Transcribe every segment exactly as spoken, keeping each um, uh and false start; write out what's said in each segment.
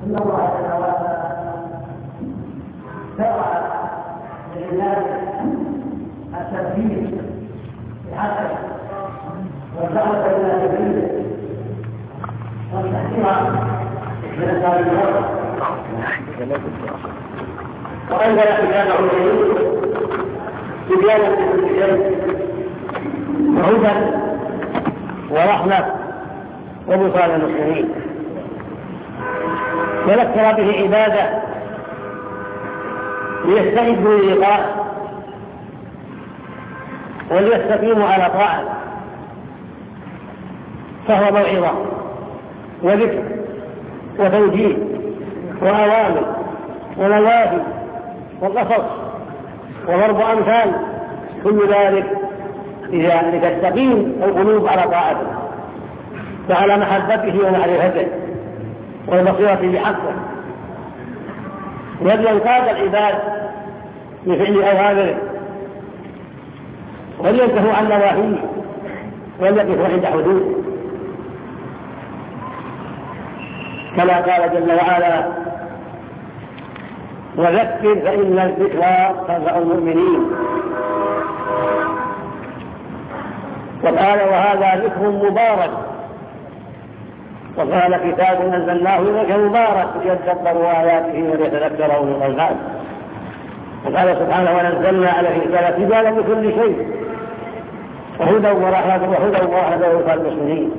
إن الله جل وعلا شرع لعباده التوحيد بحقه والدعوة إلى سبيله والتحذير من الظالمين وأنزل كتابه الجليل تبيانا لكل شيء وهدى ورحمة وبشرى للمسلمين وذكر به عباده ليستعدوا للقاء وليستقيموا على طاعته فهو موعظة وذكر وتوجيه وأوامر ونواهي وقصص وضرب أمثال كل ذلك لتستقيم القلوب على طاعته وعلى محبته ومعرفته والبصيرة بحقه ولينقاد العباد لفعل أوامره ولينتهوا عن نواهيه وليقفوا عند حدوده كما قال جل وعلا وذكر فإن الذكرى تنفع المؤمنين وقال وهذا ذكر مبارك وقال كتاب أنزلناه إليك مبارك ليدبروا آياته وليتذكر أولو الألباب وقال سبحانه ونزلنا على الكتاب تبيانا لكل شيء وهدى ورحمة وهدى ورحمة للمسلمين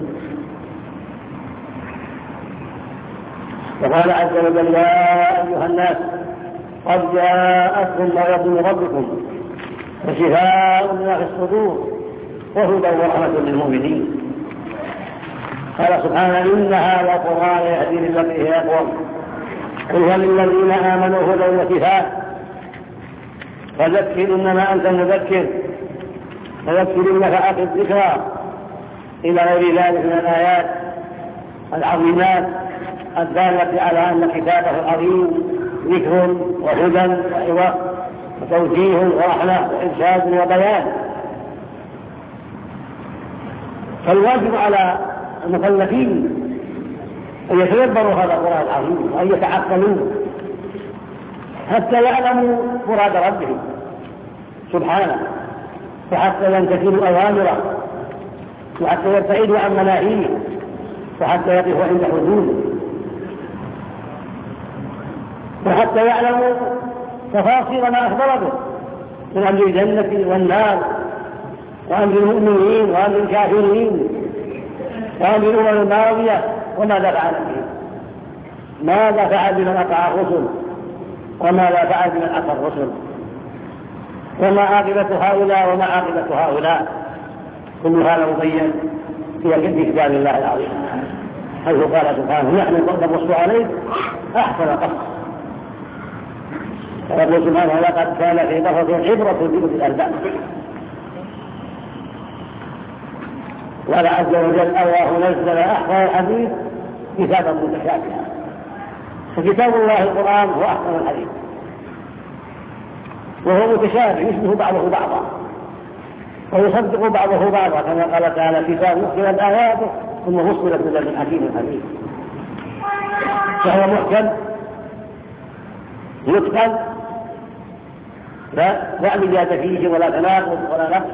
وقال عز وجل يا أيها الناس قد جاءتكم موعظة من ربكم وشفاء لما في الصدور وهدى ورحمة للمؤمنين قال سبحانه إن هذا القرآن يهدي للتي هي أقوم قل هو للذين آمنوا هدى وشفاء فذكر إنما أنت مذكر فذكر إن نفعت الذكرى إلى غير ذلك من الآيات العظيمات الدالة على أن كتابه العظيم ذكر وهدى وعظة وتوجيه ورحمة وإرشاد وبيان فالواجب على المكلفين أن يتدبروا هذا القرآن العظيم وأن يتعقلوه حتى يعلموا مراد ربهم سبحانه وحتى يمتثلوا أوامره وحتى يبتعدوا عن مناهيه وحتى يقفوا عند حدوده وحتى يعلموا تفاصيل ما أخبر به من أمر الجنة والنار وأمر المؤمنين وأمر الكافرين وأمر الأمم الماضية وماذا فعل به ماذا فعل بمن أطاع الرسل وماذا فعل بمن عصى الرسل وما عاقبة هؤلاء وما عاقبة هؤلاء كل هذا مبين في كتاب الله العظيم حيث قال سبحانه نحن نقص عليك أحسن قصص ويقول سبحانه لقد كان في قصص عبرة لأولي الألباب وقال عز وجل الله نزل أحسن الحديث كتابا متشابها فكتاب الله القرآن هو أحسن الحديث وهو متشابه يشبه بعضه بعضا ويصدق بعضه بعضا كما قال تعالى كتاب محكمت آياته ثم فصلت من لدن حكيم حميد فهو محكم يتقن لا زيادة فيه ولا تناقض ولا نقص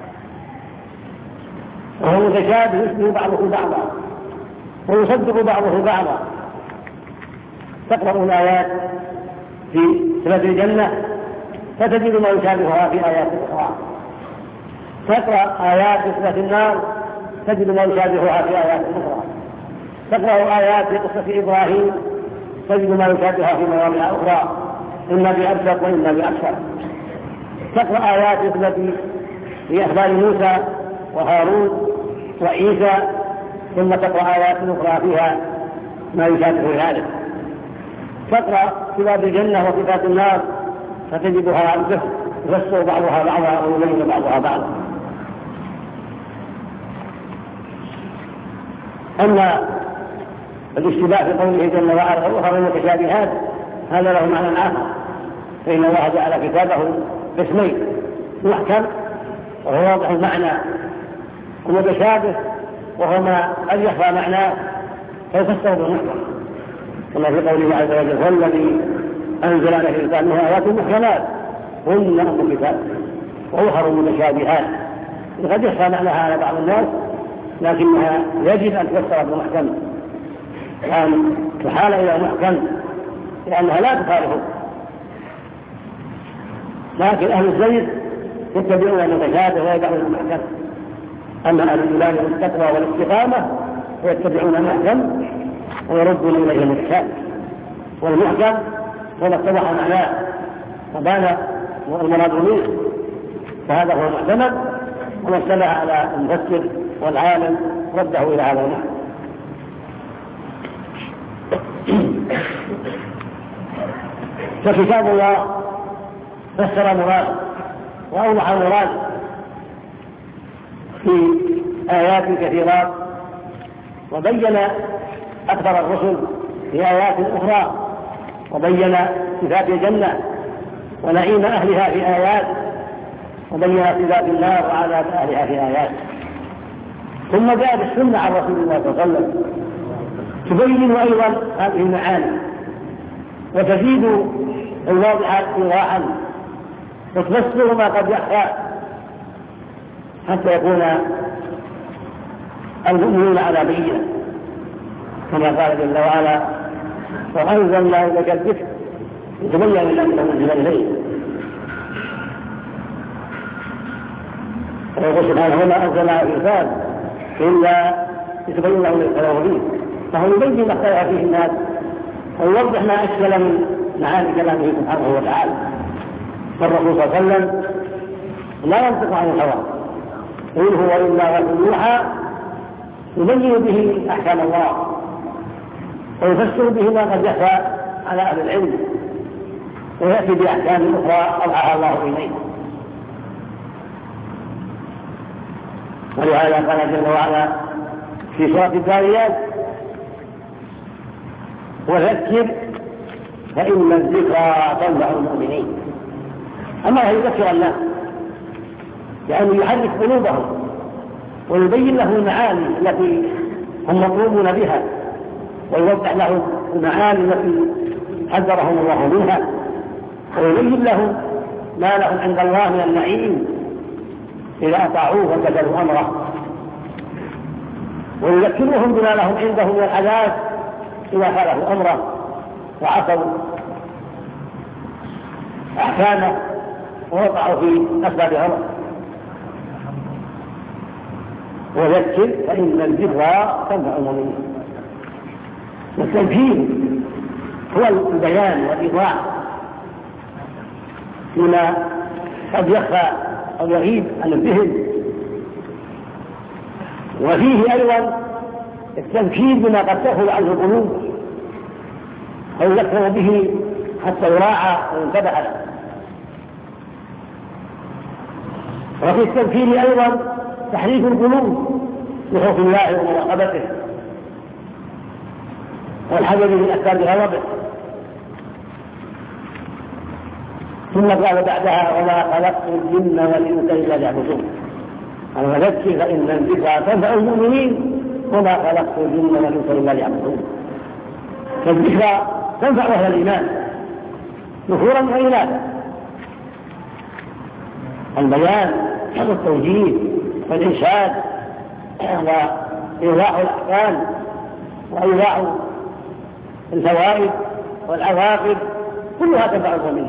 وهو متشابه يشبه بعضه بعضا ويصدق بعضه بعضا تقرأ الآيات في صفة الجنة فتجد ما يشابهها في آيات أخرى تقرأ آيات في صفة النار تجد ما يشابهها في آيات أخرى تقرأ آيات في قصة إبراهيم تجد ما يشابهها في مواضع أخرى إما بأبسط وإما بأكثر تقرأ آيات في في أخبار موسى وهارون وعيسى ثم تقرأ آيات أخرى فيها ما يشابه ذلك تقرأ صفات الجنة وصفات النار فتجدها تفسر بعضها بعضها ويبين بعضها بعضا أما الاشتباه في قوله جل وعلا وأخر المتشابهات هذا له معنى آخر فإن الله جعل كتابه قسمين محكم وهو واضح المعنى ومتشابه وهو ما قد يخفى معناه فيفسر بالمحكم كما في قوله عز وجل: والذي أنزل على الإنسان منها آيات محكمات هن أم الكتاب وأخر متشابهات. قد يخفى معناها على بعض الناس، لكنها يجب أن تفسر بمحكم، أن تحال إلى محكم لأنها لا تخالفه. لكن أهل الزيت يتبعون المتشابه ويدعون المحكم، أما أهل الإيمان والتقوى والاستقامة فيتبعون المحكم ويردون إليه المتشابه. والمحكم هو اتضح معناه وبان المراد منه، فهذا هو المعتمد، وما اشتبه على المفسر والعالم رده إلى هذا المعنى. فكتاب الله فسر مراد وأوضح المراد في آيات كثيرات، وبين أكثر الرسل في آيات أخرى، وبين صفات الجنة ونعيم أهلها في آيات، وبين صفات النار وعذاب أهلها في آيات. ثم جاء بالسنة عن رسول الله صلى الله عليه وسلم تبين أيضا هذه المعاني وتزيد الواضحات إيضاحا وتفسر ما قد يخفى، حتى يكون المؤمنون على بينة، كما قال جل وعلا: وأنزلنا إليك الذكر لتبين للناس ما أنزل إليه. ويقول سبحانه: وما أنزلنا الكتاب إلا لتبين لهم ما اختلفوا فيه. فهو يبين ما اختلف فيه الناس ويوضح ما أشكل من معاني كلامه سبحانه وتعالى. فالرسول صلى الله عليه وسلم لا ينطق عن الهوى، إن هو إلا وحي يوحى، يبين به أحكام الله ويفسر به ما قد يخفى على أهل العلم، ويأتي بأحكام أخرى أوحاها الله إليه. ولهذا قال جل وعلا في سورة الذاريات: وذكر فإن الذكرى تنفع المؤمنين. أما يذكر الناس لأنه يحرك قلوبهم ويبين له المعاني التي هم مطلوبون بها، ويوضح لهم المعاني التي حذرهم الله منها، ويبين لهم ما لهم عند الله من النعيم إذا أطاعوه وامتثلوا أمره، ويذكرهم بما لهم عنده من العذاب إذا خالفوا أمره وعصوا أحكامه ووقعوا في أسباب غلط. وذكر فإن الذكرى تنفع المؤمنين. والتذكير هو البيان والإيضاح لما قد يخفى أو يغيب عن الذهن، وفيه أيضا التذكير بما قد تغفل عنه القلوب أو يذكر به حتى يراعى وينتبه له. وفي التذكير أيضا تحريك القلوب بخوف الله ومراقبته والحذر من أسباب غضبه. ثم قال بعدها: وما خلقت الجن والإنس إلا ليعبدون. أنا وذكر فإن الذكرى تنفع المؤمنين وما خلقت الجن والإنس إلا ليعبدون. فالذكرى تنفع أهل الإيمان نفورا وإناثا. البيان والتوجيه والإرشاد وإيضاح الأحكام وإيضاح الفوائد والعواقب كلها تنفع المؤمنين،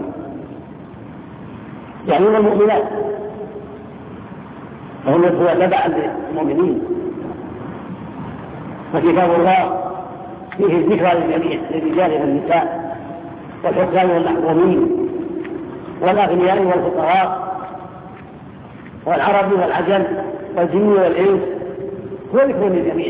يعني المؤمنات، فهم هو تبعا للمؤمنين. فكتاب الله فيه الذكرى للجميع، للرجال والنساء والحكام والمحكومين والأغنياء والفقراء والعرب والعجم والجن والإنس، هو ذكر للجميع.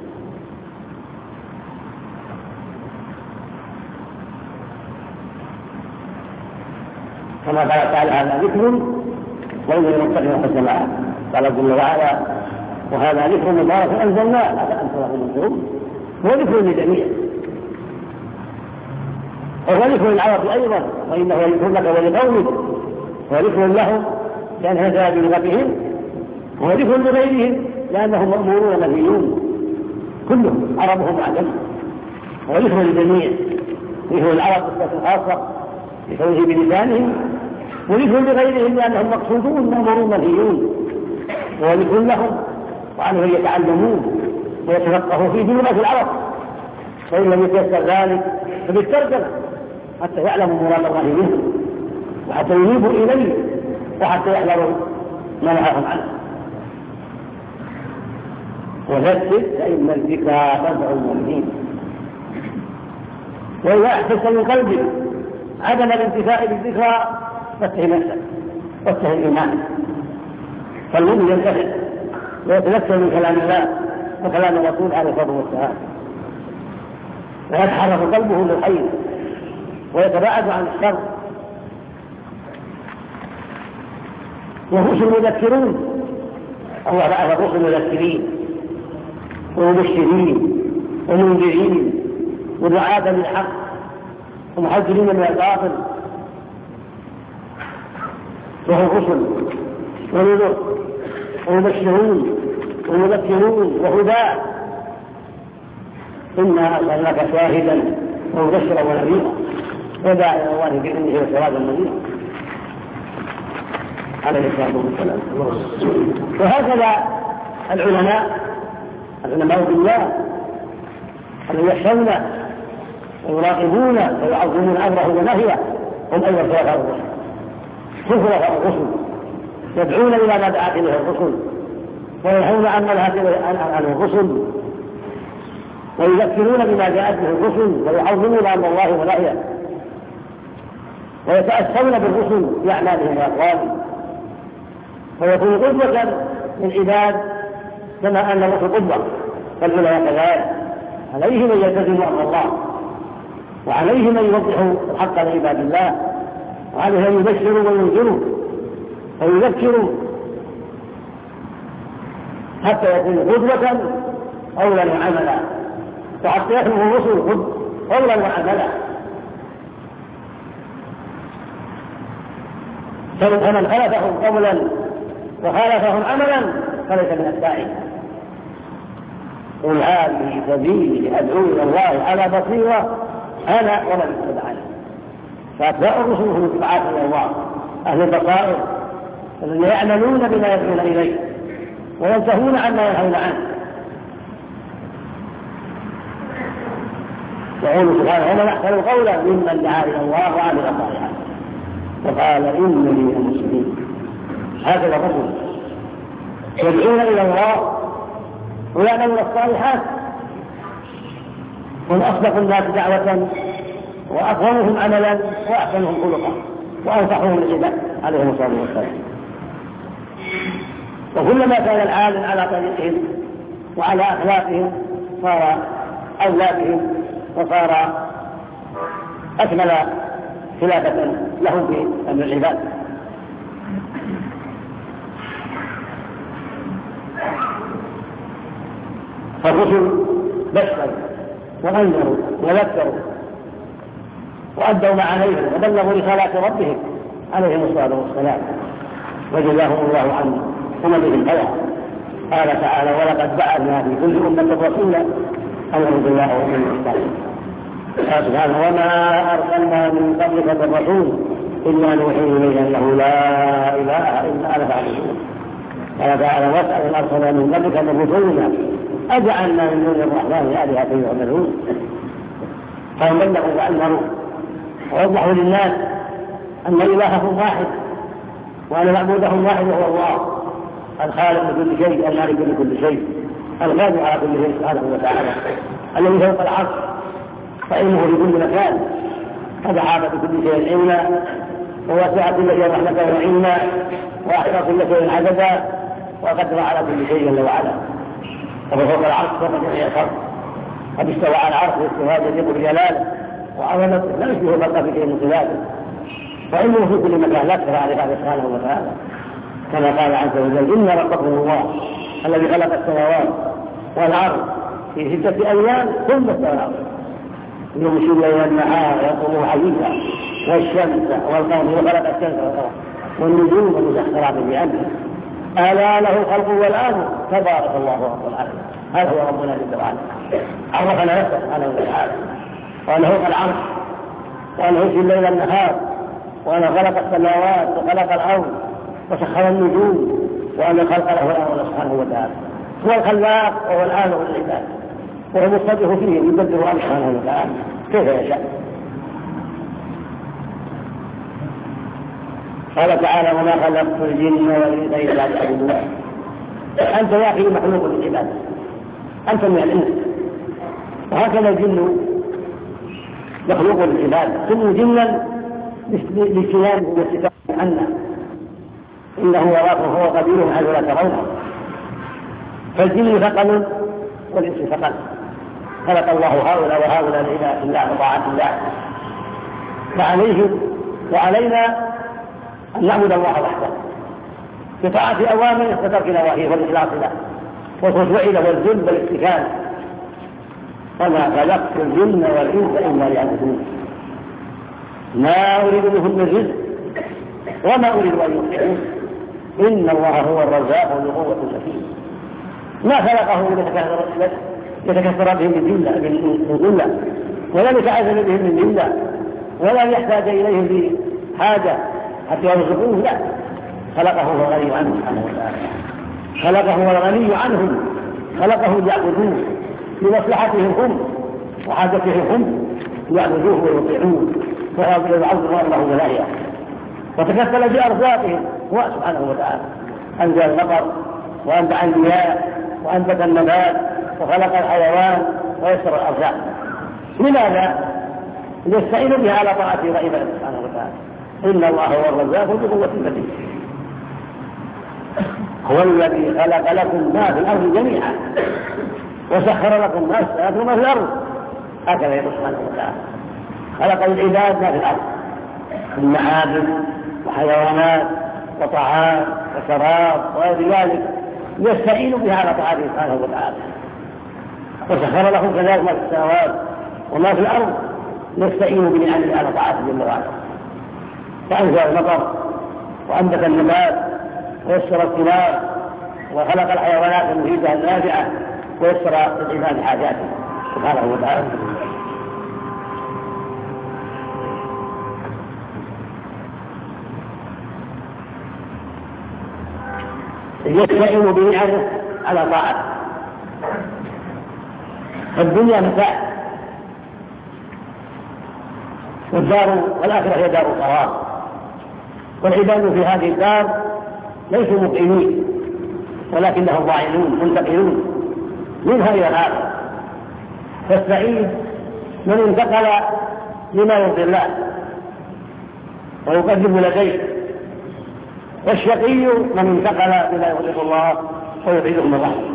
كما قال تعالى: هذا ذكر وإن للمتقين حسن مآب. قال جل وعلا: وهذا ذكر مبارك أنزلناه أفأنتم له منكرون. هو ذكر للجميع، وهو ذكر للعرب أيضا، وإنه ذكر لك ولقومك، هو ذكر لهم لأن هذا بلغتهم، وهو ذكر لغيرهم لأنهم مأمورون منهيون كلهم عربهم وعجمهم، هو ذكر للجميع. مثل العرب قصة خاصة بكونه بلسانهم، وذكر لغيرهم لأنهم مقصودون مأمورون منهيون، وذكر لهم وعنهم يتعلمون ويتفقهوا في لغة العرب، فإن لم يتيسر ذلك فبالترجمة حتى يعلموا مراد الله منهم وحتى ينيبوا إليه وحتى يحذروا ما نهاهم عنه. وذكر فإن الذكرى تنفع المؤمنين. وإذا أحسست من قلبك عدم الانتفاع بالذكرى فاتهم نفسك واتهم إيمانك. فالمؤمن ينتفع ويتذكر من كلام الله وكلام الرسول عليه الصلاة والسلام، ويتحرك قلبه للخير ويتباعد عن الشر. والرسل مذكرون، الله بعث الرسل مذكرين ومبشرين ومنذرين ودعاة للحق ومحذرين من الباطل، وهم الرسل ونذر ومبشرون ومذكرون وهداة. إنا أرسلناك شاهدا ومبشرا ونذيرا وداعيا إلى الله بإذنه وسراجا منيرا عليه الصلاة والسلام. وهكذا العلماء العلماء بالله الذين يخشونه ويراقبونه ويعظمون أمره ونهيه هم أيضا خلفاء الرسل. هم خلفاء الرسل يدعون إلى ما دعت إليه الرسل وينهون عن منهج عن الرسل ويذكرون بما جاءت به الرسل ويعظمون أمر الله ونهيه ويتأسون بالرسل في أعمالهم وأقوالهم، ويكون قدوة للعباد كما أن الرسل قدوة. فالعلماء كذلك عليهم أن يلتزموا أمر الله، وعليهم أن يوضحوا الحق لعباد الله، وعليهم أن يبشروا وينذروا ويذكروا حتى يكون قدوة قولا وعملا، وحتى يحمل الرسل قولا وعملا. فمن خالفهم قولا وخالفهم عملا فليس من الداعين. قل هذه سبيلي أدعو إلى الله على بصيرة أنا ومن اتبعني. فأتباع الرسل هم الدعاة إلى الله أهل البصائر الذين يعملون بما يدعون إليه وينتهون عما ينهون عنه. يقول سبحانه ومن أحسن قولا ممن دعا إلى الله وعمل صالحا وقال إنني من المسلمين. هكذا الرسل يدعون إلى الله ويعملون الصالحات، هم أصدق الناس دعوة وأكرمهم عملا وأحسنهم خلقا وأنصحهم للعباد عليهم الصلاة والسلام. وكلما كان العالم على طريقهم وعلى أخلاقهم صار أولى بهم وصار أكمل خلافة لهم في أمر العباد. فالرسل بشروا وأنذروا وذكروا وأدوا ما عليهم وبلغوا رسالات ربهم عليهم الصلاة والسلام، وجزاهم الله عنه ومن بهم خيرا. قال تعالى ولقد بعثنا في كل أمة رسولا أن اعبدوا الله واجتنبوا الطاغوت. قال سبحانه وما أرسلنا من قبلك من رسول إلا نوحي إليه أنه لا إله إلا أنا فاعبدون. قال تعالى واسأل أرسلنا من قبلك من رسولنا أجعلنا من دون الرحمن آلهة يعبدون. قالوا بلغوا وأنذروا ووضحوا للناس أن إلههم واحد وأن معبودهم واحد وهو الله الخالق لكل شيء المالك لكل شيء القادر على كل شيء سبحانه وتعالى الذي فوق العرش فإنه في كل مكان قد أحاط بكل شيء علما ووسع كل شيء رحمة وعلما وأحصى كل شيء عددا وقدر على كل شيء جل وعلا. وهو فوق العرش فوق جميع الخلق قد استوى على العرش واستواء يليق بجلاله وعظمته لا يشبه خلقه في شيء من خلاله، فإنه في كل مكان لا ترى عليه سبحانه وتعالى كما قال عز وجل إن ربكم الله الذي خلق السماوات والأرض في ستة أيام ثم استوى على العرش يغشي الليل والنهار يطلبه حديثا والشمس والقمر وخلق الشمس والقمر والنجوم المسخرات بأمره ألا له الخلق والأمر تبارك الله رب العالمين. هذا هو ربنا جل وعلا عرفنا نفسه سبحانه وتعالى وأنه فوق العرش وأن يحيي الليل النهار، وأن خلق السماوات وخلق الأرض وسخر النجوم، وأن الخلق له الأمر سبحانه وتعالى. هو الخلاق وهو الآمر للعباد، وهو المصدق فيه يدبر أمره سبحانه وتعالى كيف يشاء. قال تعالى: وما خلقت الجن والإنس إلا ليعبدون. أنت يا أخي مخلوق للعباد، أنت من الإنس، وهكذا الجن مخلوق للعباد. كل جنا لاجتنابه واستتابه عنا، إنه يراكم هو قبيل حيث لا ترونه. فالجن ثقل والإنس ثقل، خلق الله هؤلاء وهؤلاء لعباد الله وطاعة الله، فعليهم وعلينا أن نعبد الله وحده بطاعة أوامره وترك نواهيه والإخلاص له والخشوع له والذل والاستكانة. وما خلقت الجن والإنس إلا ليعبدون ما أريد منهم من رزق وما أريد أن يطعمون إن الله هو الرزاق ذو قوة متين. ما خلقه ليتكثر بهم من ذلة، ولا ليتعذب بهم من ذلة، ولا يحتاج إليهم بحاجة حتى يرزقوه، لا، خلقه هو الغني عنه سبحانه وتعالى، خلقه هو الغني عنهم، خلقه ليعبدوه لمصلحتهم هم وحاجتهم هم، ليعبدوه ويطيعوه ويعبدوا الله ولايه، وتكفل بأرزاقهم هو سبحانه وتعالى. أنزل المطر وأنبع المياه وأنبت النبات وخلق الحيوان ويسر الأرزاق. لماذا؟ ليستعين بها على طاعته وعباده سبحانه وتعالى. إن الله هو الرزاق ذو قوة متين. هو الذي خلق لكم ما في الأرض جميعا وسخر لكم ما السماوات وما في الأرض، هكذا يقول سبحانه وتعالى. خلق للعباد ما في الأرض من معادن وحيوانات وطعام وشراب وغير ذلك يستعين بها على طاعته سبحانه وتعالى. وسخر لكم كذلك ما في السماوات وما في الأرض يستعين بنعمه على طاعته جل وعلا. فأنزل المطر وأنبت النبات ويسر الثمار وخلق الحيوانات المفيدة النافعة ويسر للعباد حاجاته سبحانه وتعالى. يستعين بنعمه على طاعته. الدنيا متاع، والدار والآخرة هي دار القرار، والعباد في هذه الدار ليسوا مقيمين ولكنهم ضاعنون منتقلون منها إلى الآخرة. فالسعيد من انتقل لما يرضي الله ويقدم لديه، والشقي من انتقل لما يغضب الله ويبعده من رحمه.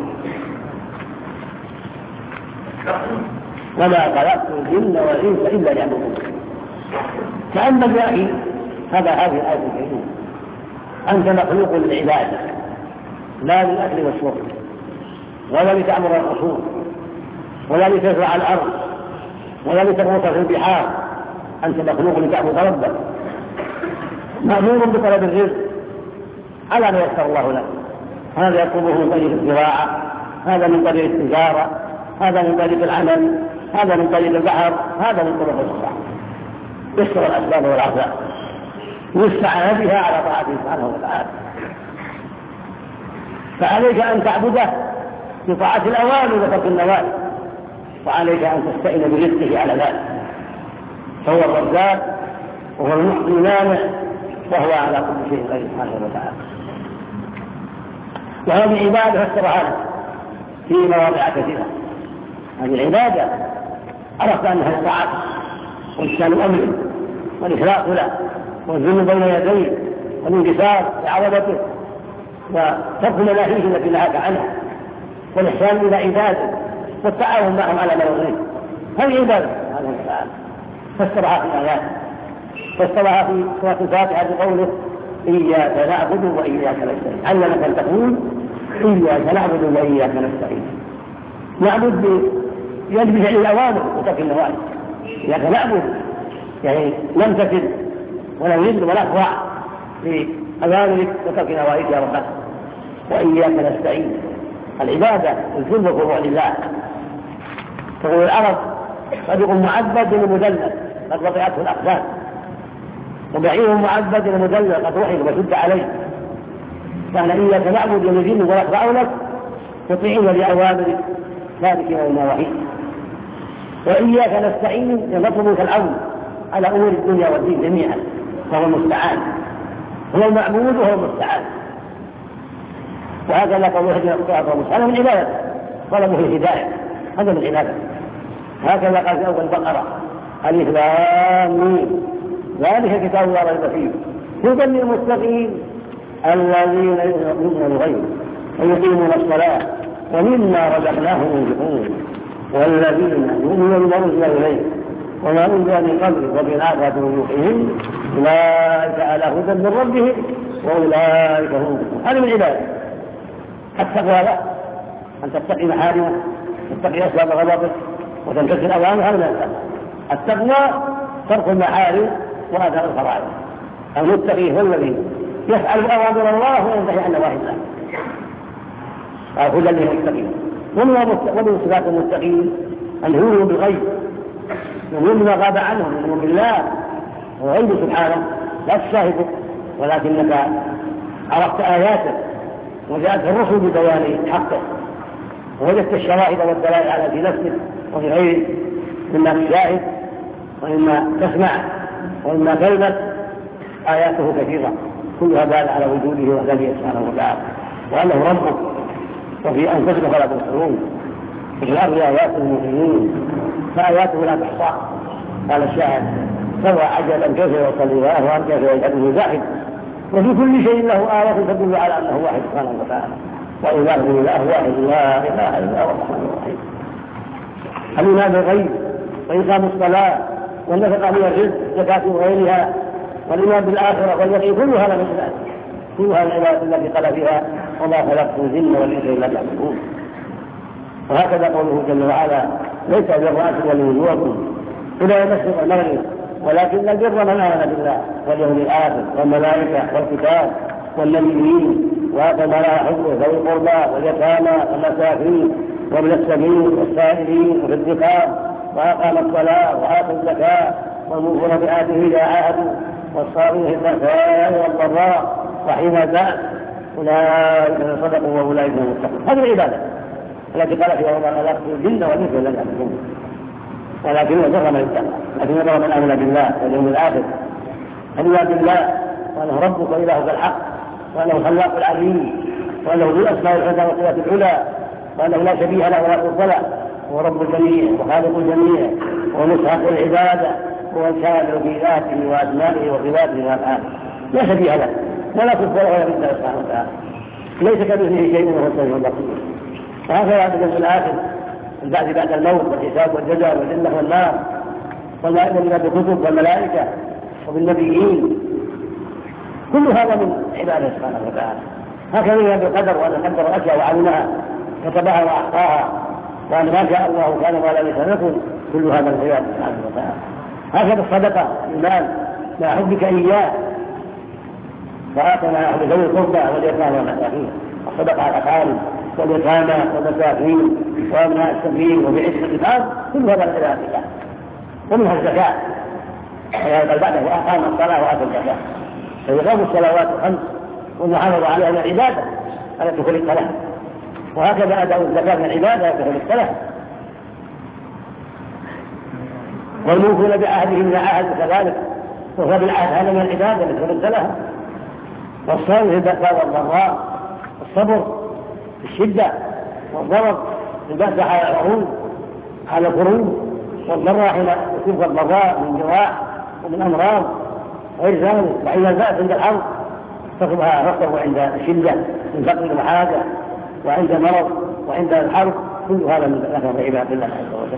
وما خلقت الجن والإنس إلا ليعبدون. تأمل يا أخي هذا هذه الآية الكريمة، أنت مخلوق للعبادة لا للأكل والشرب ولا لتعمر القصور ولا لتزرع الأرض ولا لتغوص في البحار. أنت مخلوق لتعبد ربك، مأمور بطلب الرزق على ما يسر الله لك. هذا يطلبه من طريق الزراعة، هذا من طريق التجارة، هذا من طريق العمل، هذا من طريق البحر، هذا من طريق الصحة. يسر الأسباب والأرزاق يستعان بها على طاعته سبحانه وتعالى. فعليك أن تعبده بطاعة الأوامر وترك النواهي، وعليك أن تستعين برزقه على ذلك. فهو الرزاق وهو المحيي المانع وهو على كل شيء قدير سبحانه وتعالى. وهذه عبادة فسرها لك في مواضع كثيرة. هذه العبادة عرفت أنها الطاعة والإحسان أمره والإخلاص له والذل بين يديه والانكسار لعظمته وترك مناهيه التي نهاك عنها والإحسان إلى عباده والتعاون معهم على ما يرضيه. هذه عبادة سبحانه وتعالى فسرها في الآيات، فسرها في سورة الفاتحة بقوله: إياك نعبد وإياك نستعين. علمك أن تقول إياك نعبد وإياك نستعين. نعبد بيد بفعل الأوامر وترك النواهي. إياك نعبد يعني نمتثل ولا نريد ولا نخضع لأوامرك وترك نواهيك يا ربنا. وإياك نستعين العبادة الذل والخضوع لله. تقول العرب: صديق معبد ومدلل، قد وضعته الأقدام، وبعير معبد ومدلل قد وحد وشد عليه. كان إياك نعبد ونجن ونخضع لك مطيعين لأوامرك ثابتين لنواهيك، وإياك نستعين نطلب منك العون على أمور الدنيا والدين جميعا، فهو المستعان، هو المعبود وهو المستعان. وهكذا قول اهدنا الصراط المستقيم، هذا من عبادته، طلبه الهداية، هذا من عبادته. هكذا قال في أول البقرة: ألف لام ميم ذلك كتاب لا ريب فيه هدى للمتقين الذين يؤمنون بالغيب ويقيمون الصلاة ومما رزقناهم ينفقون والذين يؤمنون بما أنزل إليك وما أنزل من قبلك وبالآخرة هم يوقنون أولئك على هدى من ربهم وأولئك هم المفلحون. هذه من عبادة. التقوى لا أن تتقي محارمه، تتقي أسباب غضبه وتمتثل أوامره، هذا من التقوى. التقوى ترك المحارم وأداء الفرائض. المتقي هو الذي يفعل أوامر الله وينتهي عن نواهي الله، هدى للمتقين. ومن صفات المتقين أن يؤمنوا بالغيب، يؤمنون بما غاب عنهم، يؤمنون بالله وغيب سبحانه لا تشاهده، ولكنك عرفت آياته وجاءت الرسل ببيان حقه ووجدت الشواهد والدلائل على في نفسك وفي غيرك مما تشاهد ومما تسمع ومما تلمس. آياته كثيرة كلها دالة على وجوده وحده سبحانه وتعالى وأنه ربك، وفي أنفسكم فلا تبصرون، في الأرض آيات المؤمنين فآياته لا تحصى. قال الشاعر: سوى عجبا كيف يوصل إليه وأن كيف يجعله زاحد، وفي كل شيء له آية تدل على أنه واحد سبحانه وتعالى، وإله إله واحد لا إله إلا هو الرحمن الرحيم. الإيمان بالغيب وإقام الصلاة والنفقة من الرزق زكاة وغيرها والإيمان بالآخرة واليقين، كل هذا من العبادة، كل هذه العبادة التي قال فيها: وما خلقت الجن والإنس إلا ليعبدون. وهكذا قوله جل وعلا: ليس البر أن تولوا وجوهكم إلى المشرق والمغرب ولكن البر من آمن بالله واليوم الآخر والملائكة والكتاب والنبيين وآتى المال حقه ذوي القربى واليتامى والمساكين وابن السبيل والسائلين وفي الرقاب وأقام الصلاة وآتى الزكاة والموفون بآته إذا عاهدوا والصابرين في البأساء والضراء وحين بأس أولئك صدقوا وأولئك هم المتقون. هذه العبادة التي قال فيها: وما خلقت الجن والإنس إلا ليعبدون. ولكن البر من اتقى، لكن البر من آمن بالله واليوم الآخر، الإيمان بالله وأنه ربك وإلهك الحق، وأنه الخلاق العليم، وأنه ذو الأسماء الحسنى والصفات العلى، وأنه لا شبيه له ولا مثل له، هو رب الجميع وخالق الجميع ومستحق العبادة، هو الكامل في ذاته وأسمائه وصفاته وأفعاله، لا شبيه له ولا كفر ولا ضد سبحانه وتعالى، ليس كمثله شيء وهو السميع البصير. وهكذا في الجزء الآخر البعث بعد الموت والحساب والجزاء والجنة والنار والملائكة بالكتب والملائكة وبالنبيين، كل هذا من عباده سبحانه وتعالى. هكذا يؤمن بالقدر وأن قدر الأشياء وعلمها كتبها وأحصاها، وأن ما شاء الله كان ولا ليس يكن، كل هذا من عباده سبحانه وتعالى. هكذا الصدقة المال مع حبك إياه، فآتى مع حب ذوي القربى واليتامى والمساكين، الصدقة على الأقارب واليتامى والمساكين وابناء السبيل وبعزة الكتاب، كل هذا من عباده الله. ومنها الزكاة، قال بعده: وأقام الصلاة وآتى الزكاة. فيقام الصلوات الخمس والمحافظة عليها من العبادة التي خلق لها، وهكذا أداء الزكاة من العبادة التي خلق لها. والموفون بعهدهم إذا عاهدوا كذلك، وهو بالعهد هذا من العبادة التي خلق لها. والصبر في البأساء والضراء، الصبر في الشدة والضرر، البأساء على العروض على القروض، والضراء حين يكون الضراء من جراح ومن أمراض غير ذلك. وعند البأس عند الحرب تصبها نصره عند الشدة من فقر وحاجة، وعند مرض وعند الحرب، كل هذا من ذكر عباد الله عز وجل.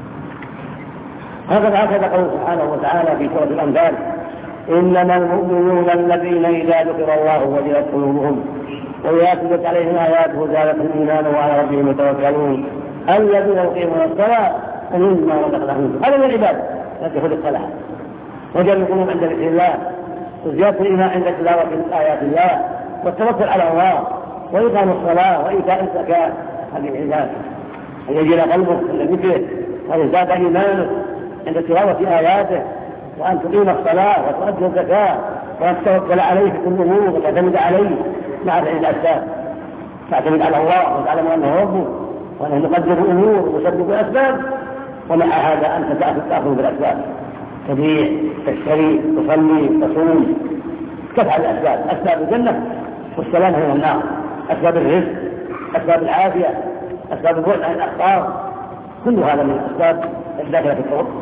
هكذا هكذا قوله سبحانه وتعالى في سورة الأنفال: إنما المؤمنون الذين إذا ذكر الله وجلت قلوبهم وإذا تليت عليهم آياته زادتهم إيمانا وعلى ربهم يتوكلون الذين يقيمون الصلاة ومما رزقناهم. هذا من العبادة التي خلق لها، وجل القلوب عند ذكر الله، وزيادة الإيمان عند تلاوة آيات الله، والتوكل على الله، وإقام الصلاة وإيتاء الزكاة. هذه العبادة أن يجل قلبه عند ذكره ويزداد إيمانه عند تلاوة آياته، وأن تقيم الصلاة وتؤدي الزكاة وأن تتوكل عليه في كل أمور وتعتمد عليه مع فعل الأسباب، تعتمد على الله وتعلم أنه ربه وأنه مقدر الأمور ومسبب الأسباب، ومع هذا أنت تأخذ بالأسباب، تبيع تشتري تصلي تصوم، تفعل الأسباب، أسباب الجنة والسلام من النار، أسباب الرزق، أسباب العافية، أسباب البعد عن الأخطار، كل هذا من الأسباب الداخلة في التوكل.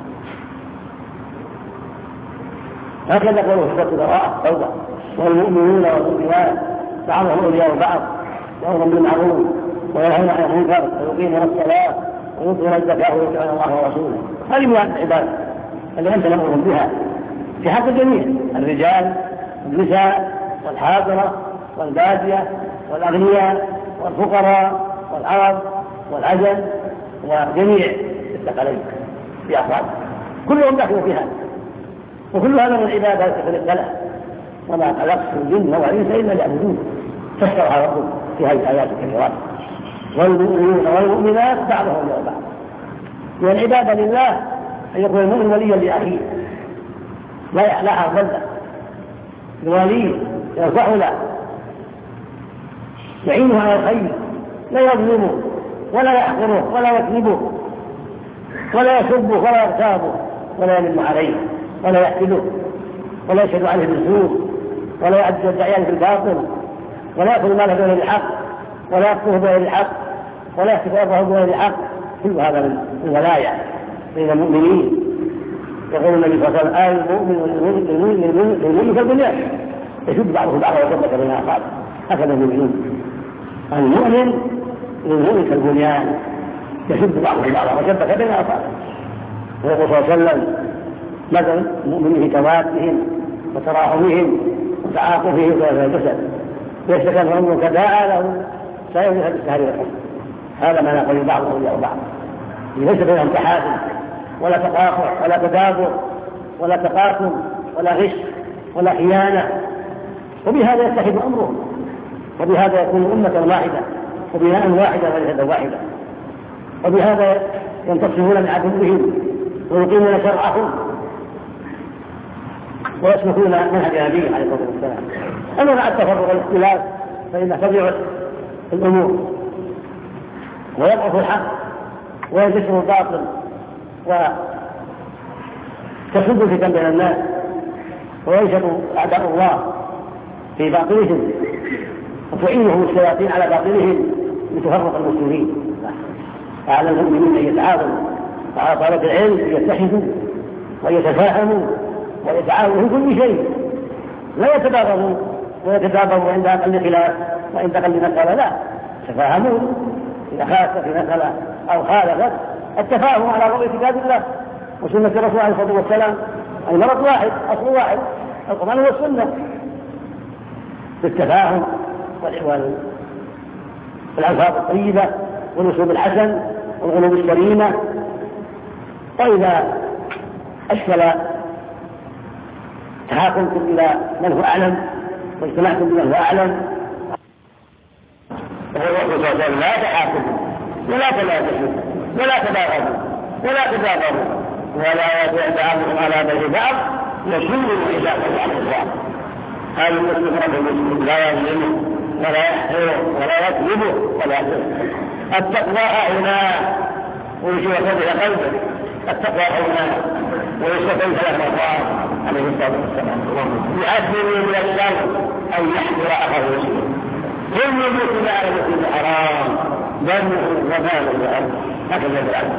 هكذا قوله في سورة البراءة توبة: والمؤمنون والمؤمنات بعضهم أولياء بعض يأمرون بالمعروف وينهون عن المنكر ويقيمون الصلاة ويؤتون الزكاة ويطيعون الله ورسوله. هذه من العبادة التي أنت نأمرهم بها في حق الجميع، الرجال والنساء والحاضرة والبادية والأغنياء والفقراء والعرب والعجم وجميع الثقلين في أفراد، كلهم دخلوا فيها، وكل هذا من العبادة خلق، وما خلقت الجن والإنس إلا ليعبدون، فاشترها ربك في هذه الآيات الكثيرات. والمؤمنون والمؤمنات بعضهم أولياء بعض، والعبادة لله أن يكون المؤمن وليا لأخيه، لا يحلها ظله بوليه يرفع له، يعينه على الخير، لا يظلمه ولا يحقره ولا يكذبه ولا يسبه ولا يغتابه ولا يمن عليه ولا يحسده ولا يشهد عليه بالزور ولا يعد الدعيان في الباطل ولا يأخذ ماله بغير الحق ولا يقتله بغير الحق ولا يحسب أرضه بغير الحق. كل هذا من الولاية بين المؤمنين. يقول النبي صلى الله عليه وسلم: آل المؤمن للمؤمن كالبنيان يشد بعضه بعضا ويثبت بين أصحابه. هكذا المؤمنون، المؤمن للمؤمن كالبنيان يشد بعضه بعضا ويثبت بين أصحابه. ويقول صلى الله عليه وسلم: مثل المؤمنين في توادهم وتراحمهم وتعاطفهم ولا الجسد يشتكى منهم كداء له لا يوجد بالسهر والحزن. هذا ما نقول بعض أولياء بعض، ليس بينهم تحاسن ولا تقاطع ولا تدابر ولا تقاسم ولا غش ولا خيانة، وبهذا يتحد أمرهم، وبهذا يكون أمة واحدة وبناء واحدة وليس واحدة، وبهذا ينتصرون لعدوهم ويقيمون شرعهم ويسلكون منهج نبيهم عليه الصلاة والسلام. أما مع التفرق والاختلاف فإنه تضيع الأمور ويضعف الحق وينتشر الباطل وتسد الفتن بين الناس وينشط أعداء الله في باطلهم وتعينهم الشياطين على باطلهم لتفرق المسلمين. فعلى المؤمنين أن يتعاونوا وعلى طلبة العلم أن يتحدوا ويتفاهموا ويتعاونوا في كل شيء، لا يتباغضوا ويتدابروا عند أقل خلاف وعند أقل مسألة، لا، تفاهمون إذا خالفت في مسألة أو خالفت التفاهم على ضوء كتاب الله وسنة الرسول عليه الصلاة والسلام، أي مرض واحد أصل واحد، القرآن والسنة، بالتفاهم والألفاظ الطيبة والأسلوب الحسن والقلوب السليمة. وإذا أشكل تحاكمتم إلى من هو أعلم واجتمعتم بمن هو أعلم، وهو يقول: لا تحاكموا ولا تنازعوا ولا تباغضوا ولا تدابروا ولا يبيع بعضكم على بيع بعض يشملوا إذا بعض بعض. هذا المسلم رب المسلم لا يظلمه ولا يحقره ولا يكذبه ولا يحقره. التقوى هنا ويشوف به قلبه، التقوى هنا ويستقيم ثلاث مرات عليه الصلاة والسلام: يعذب من الشر أن يحقر أخاه مسلم، كل مسلم على مسلم حرام دمه وماله وأرضه. هكذا العدل.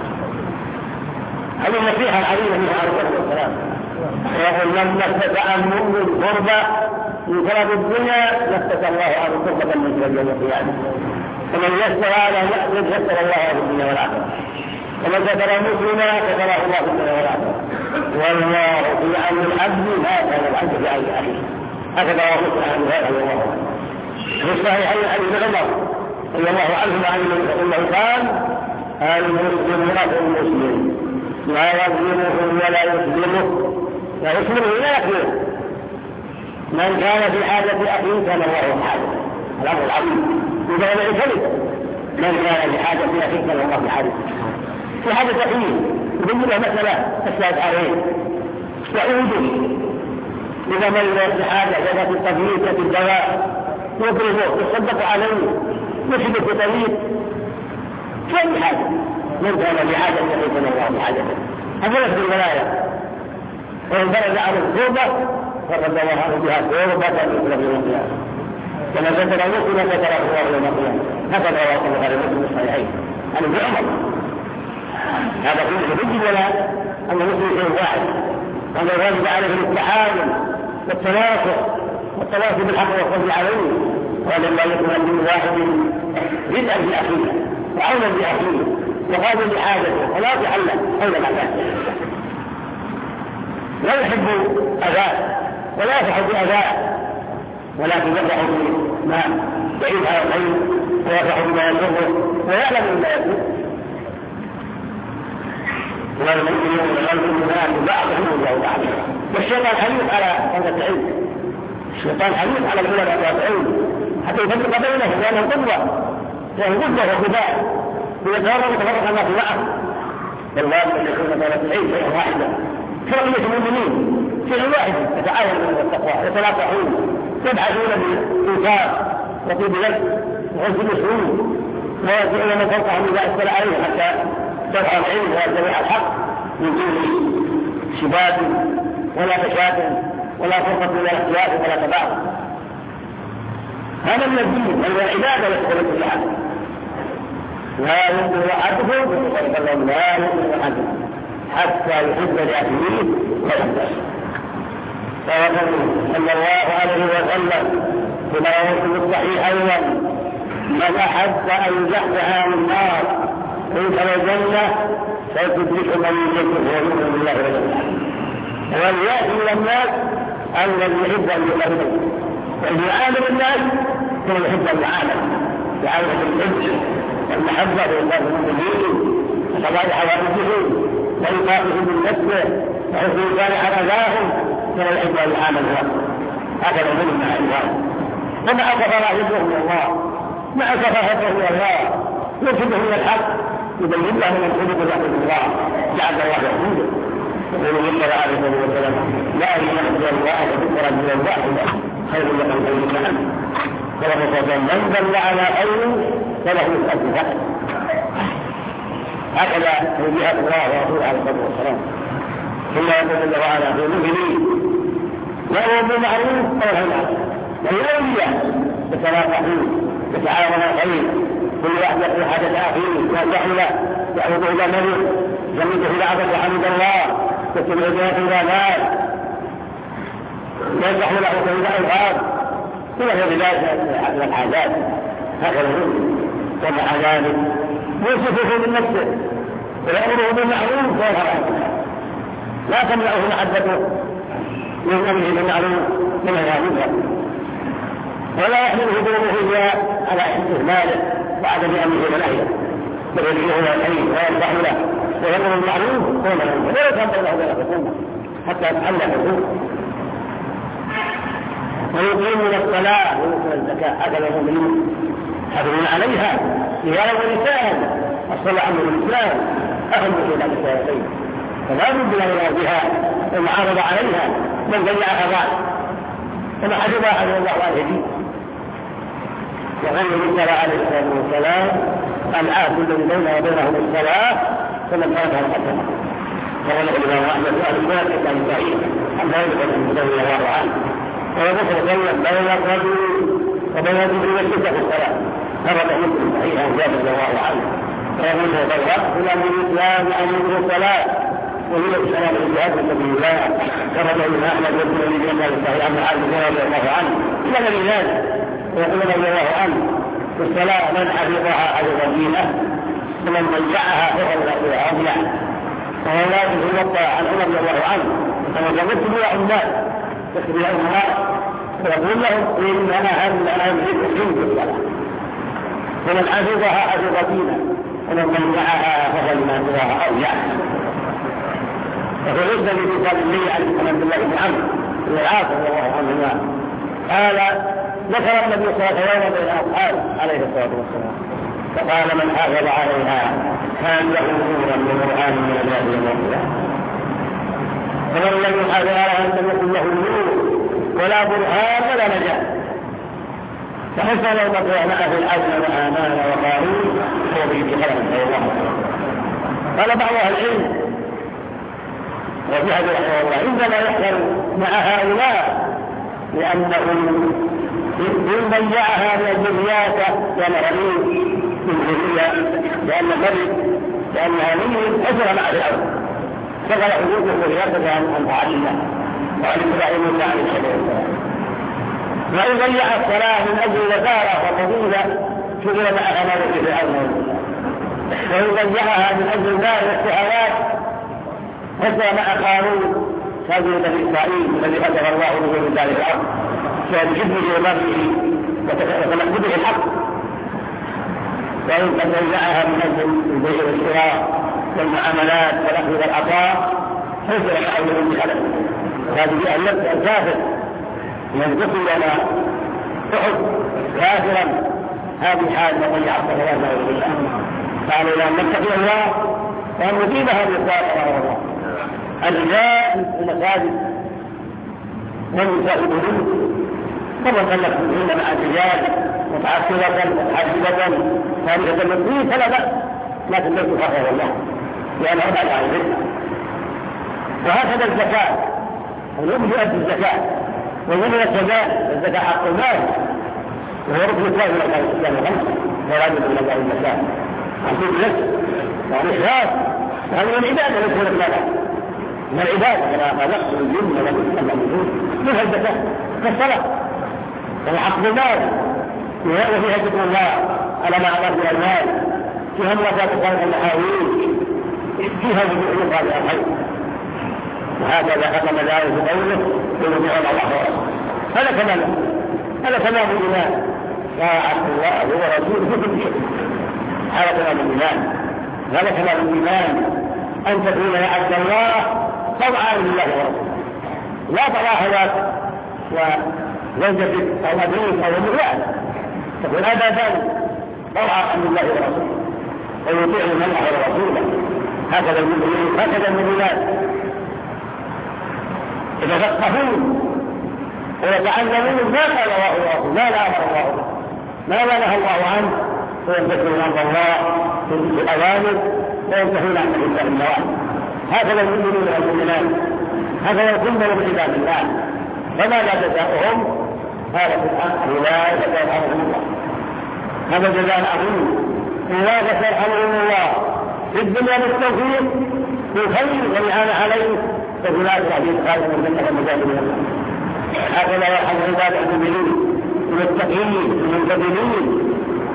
هذه النصيحة العظيمة منها عليه الصلاة والسلام. يقول: من نفس عن مؤمن قربة من طلب الدنيا نفس الله عنه قربة من يوم القيامة. ومن يسر على مؤمن يسر الله في الدنيا والآخرة، ومن ستر مسلما ستره الله في الدنيا والآخرة، والله في عون العبد ما كان العبد في عون أخيه. هكذا وصف عن هذا الله في الصحيحين عن ابن عمر رضي الله عنه عن النبي صلى الله عليه وسلم قال: المسلم رب المسلم لا يظلمه ولا يسلمه لا يسلمه لا يكفره. من كان في حاجة أخيه كان الله في حاجة. الأمر العظيم يجعل الكلمة: من كان في حاجة أخيه كان الله في حاجة. في حاجة أخيه يبين له مسألة تشتهد عليه يعود إذا مرض بحاجة جاءت التفريط في الدواء يضربه يصدق عليه يشد في طريق كم حاجة من كان بحاجة يحيطنا الله بحاجته هذا في الولاية وإن فرد عنه التوبة فرد الله عنه بها توبة مثل في القيامة كما ذكر مسلم ذكر الله يوم القيامة هكذا رواه البخاري ومسلم الصحيحين عن ابن عمر هذا كله في الولاية أن مسلم شيء واحد وأن الواجب عليه التعاون والتناصر والتواصي بالحق والصبر عليه وأن لا يكون عند واحد بدءا بأخيه وعونا بأخيه وقابل بحاجته ولا تحل حول العباد لا يحب أذاه ولا يفرح بأذاه ولكن يفرح بما يعيد على الخير ويفرح بما يضره ويعلم ما يكون والمؤمنون والمؤمنات بعضهم الله تعالى والشيطان حريص على هذا العلم الشيطان حريص على العلماء والعلم حتى يفرق بينهم لأنه قدوة لأنه قدوة وخداع ويتهرب وتفرق الناس معه والله أن يكون طالب العلم شيئا واحدا فرقية المؤمنين شيء واحد يتعاونون بالتقوى يتناصحون يبحثون بالإنكار وطيب اليد وحسن السلوك ويدعون من فوقهم إذا أسفل عليه حتى ترعى العلم ويتبع الحق من دون شباب ولا تشاكل ولا فرقة ولا اختلاف ولا تباعد هذا من الدين بل العبادة يدخل كل حد لا يؤمن أحدكم لا يؤمن أحدكم حتى يحب لأخيه ويحبه فيقول صلى الله عليه وسلم كما يقول الصحيح أيضا من أحب أن يزحزح عن النار ويدخل الجنة فيدرك من يدركه ويؤمن بالله والجنة وليأتي إلى الناس الذي يحب أن يقربه وإن يعامل الناس كما يحب أن يعامل يعامل بالحب والمحبة والله المؤمنين وقضاء حوائجهم وإيقافهم من نفسه وحسن الإنسان على ذاهم كما يحب أن يعامل هو هكذا يقول مع الإنسان وما أكفر حبه من الله ما أكفر حبه من الله يرشده من الحق يبين له من خلق يحب الله جعل الله يحبه يقول صلى عليه وسلم لا يحب الله ذكرا من الواحدة خير لك من خير عنه فله من دل على خير فله الأجر فقط هكذا توجيهات الله ورسوله عليه الصلاه والسلام ثم يقول الله تعالى في المؤمنين وهو بالمعروف ولا بالمعروف والاولياء يتناصحون يتعاونون على الخير كل واحد يقول حاجه اخيه ينصح له يعود الى النبي يمده الى عبد وحمد الله يتبع جهه الى مال ينصح له فإذا الغاب كل ذلك من الحاجات هكذا ومع ذلك يوصفه من نفسه ويأمره بالمعروف وينهى عن المنكر لا تمنعه محبته من أمره بالمعروف من المنكر ولا يحمله دونه على إهماله وعدم أمره ونهيه بل يدعوه إلى الخير وينصح له ويأمر بالمعروف وينهى عن المنكر ولا يتقبل له بين الخصومة حتى يتحلى حقوقه ويقيم من الصلاة ويؤتي الزكاة هكذا المؤمنون يحافظون عليها رجالا ونساء الصلاة أمر الإسلام أهم شيء الشياطين فلا بد من بها والمعارضة عليها من ضيعها بعد كما حجبها حجب الله والهدي يقول النبي عليه الصلاة والسلام العهد الذي بيننا وبينهم الصلاة فمن تركها فقد قال الإمام أحمد وأهل الناس كان صحيح عن ذلك المسلم الله عنه ويقول وسلم بين الرجل وبين الرجل والشدة في الصلاة ثبت مسلم صحيحا جابر رضي الله عنه ويقول فالرأس من الإسلام أن يدعو الصلاة وهي الإسلام الجهاد في سبيل الله ثبت ابن أحمد وابن أبي جهل صحيح عن معاذ رضي الله عنه إلى من ذلك ويقول رضي الله عنه في الصلاة من حفظها حفظ دينه ومن ضيعها فهو له أضيع وهو لازم يوقع عن عمر رضي الله عنه كما قلت له الناس يخبر الأمراء ويقول لهم إن أنا هم أنا أملك حمد الصلاة ومن حفظها حفظ دينه ومن ضيعها فهو لما سواها أضيع وفي الرسل في كتاب الله عن محمد الله بن عمرو بن العاص رضي الله عنهما قال ذكر النبي صلى الله عليه وسلم بين أصحابه عليه الصلاة والسلام فقال من حافظ عليها كان له نورا وقرآن من الله والله. فمن لم يحافظ على أن لم يكن له نور ولا برهان ولا نجاة. فحسن لو مطلعنا أهل الأجل وآمان وقارون هو به خلقا الله. قال بعض أهل العلم وفي هذا رحمه الله عندما يحصل مع هؤلاء لأنهم إن ضيعها من الذريات كان غني من الذرية لأن مرض لأنها من أجر مع الأرض شغل حدوثه ورياضة عن طاعة الله وعن اتباع موسى عليه الصلاة والسلام. وإن ضيع الصلاة من أجل وزارة وفضيلة شغل مع غنى في الأرض. وإن ضيعها من أجل النار والشهوات حتى مع قارون هذه بني إسرائيل الذي أجر الله به من ذلك الأرض كان بحبه ومرضه وتمكنه الحق. وإن قد ضيعها من أجل البيع والشراء والمعاملات والأخذ والعطاء حصل معه بخلق. هذه النفس الكافر ينتقل إلى أحد كافرا هذه حال من ضيع الصلوات نعوذ بالله. قالوا لا نتقي الله وأن نجيب هذه الصلاة على الله. الرجال في المساجد والنساء في البيوت طبعا خلت منهن مع الرجال متعصبة متحجبة ثابتة المسلمين فلا بأس لكن ليس خطأ والله لأنه بعد عن الرزق. وهكذا الزكاة اليوم يؤدي الزكاة ومن الزكاة الزكاة حق المال وهو ركن الثاني من أركان الإسلام الخمسة وواجب من أركان الإسلام عقيد النفس والإخلاص وهذه من العبادة ليس من المال من العبادة كما خلقت الجن والإنس والنجوم منها الزكاة كالصلاة وهو حق المال وفيها ذكر الله على ما أمر من المال فيها مرافقة صالح المحاويل فيها ذكر الله على الخير. وهكذا ختم ذلك بقوله ويطيعون الله ورسوله. هذا كمال هذا كمال الإيمان طاعة الله ورسوله في كل شيء. هذا كمال الإيمان هذا كمال الإيمان أن تكون يا عبد الله طوعا لله ورسوله لا تراهلك وزوجتك أو أبيك أو امرأة تقول أبدا طوعا لله ورسوله ويطيع الله ورسوله. هكذا المؤمنين هكذا المؤمنات يتفقهون ويتعلمون ما قال الله ما لا امر الله به ما لا نهى الله عنه ويمتثلون امر الله في الاوامر وينتهون عن الله النواهي. هكذا المؤمنون والمؤمنات هكذا يكون من عباد الله. فماذا جزاؤهم؟ قال سبحانه اولئك سيرحمهم الله. هذا جزاء عظيم اولئك سيرحمهم الله في الدنيا بالتوفيق بالخير والاعانه عليه وأولئك الذين قالوا من ذكر المجاهدين من الله. هكذا يرحم عباد المؤمنين المتقين المنتظرين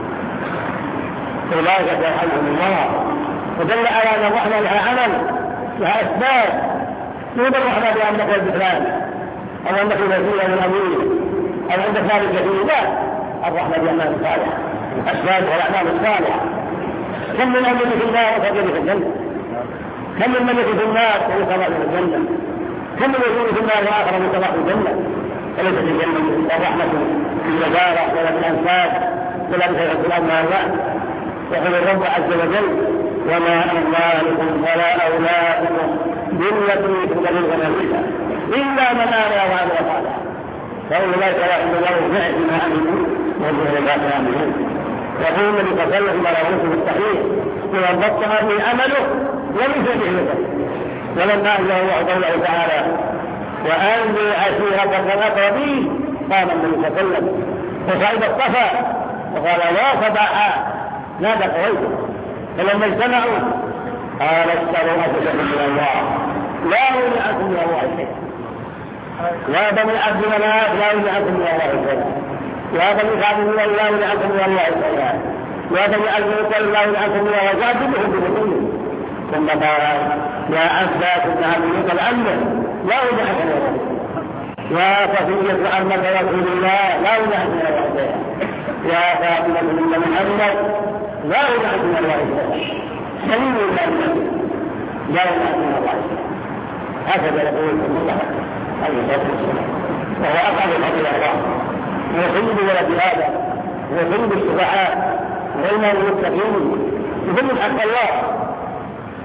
أولئك سيرحمهم الله. ودل على أن الرحمة لها عمل لها أسباب يوجد الرحمة بأنك البحران أو أنك نسيئة من أمير أو عندك مال كثير لا الرحمة بأنها الصالحة الأسباب والأعمال الصالحة. كم من أمر في النار وفجر في الجنة كم من ملك في النار ويطلع في الجنة كم من يكون في النار وآخر ويطلع في الجنة. وليس في الجنة الرحمة في الجزارة ولا في الأنساب ولا في الأموال لا. يقول الرب عز وجل وما أموالكم ولا أولادكم بالتي تبلغنا بها إلا من آمن وعمل صالحا فأولئك لهم الله ضعف ما عملوا وهم لا يعملون. يقول النبي صلى الله عليه وسلم على مسلم الصحيح ومن بطأ به عمله وليس به ولما أنزل الله قوله تعالى وأنذر عشيرتك الأقربين قام النبي صلى الله عليه وسلم وصعد الصفا وقال لا صباحا نادى قريش فلما اجتمعوا قال اشتروا أنفسكم من الله لا أغني عنكم من الله شيئا يا بني عبد مناف لا أغني عنكم من الله شيئا يا بني كعب لا أغني عنكم من الله شيئا يا بني عبد المطلب لا أغني عنكم من الله وجادلهم بمثله. ثم قال يا عباس بن عبد المطلب أمن لا أغني عنكم من الله يا صفية عمة رسول الله لا أغني عنكم من الله شيئا يا فاطمة بنت محمد لا أغني عنكم من الله شيئا سليم الله لا أغني عنكم من الله شيئا. هكذا يقول صلى الله عليه وسلم وهو أفعل خطيئة الله هو سيد ولد آدم هو سيد الشفعاء وإمام المتقين يهم حق الله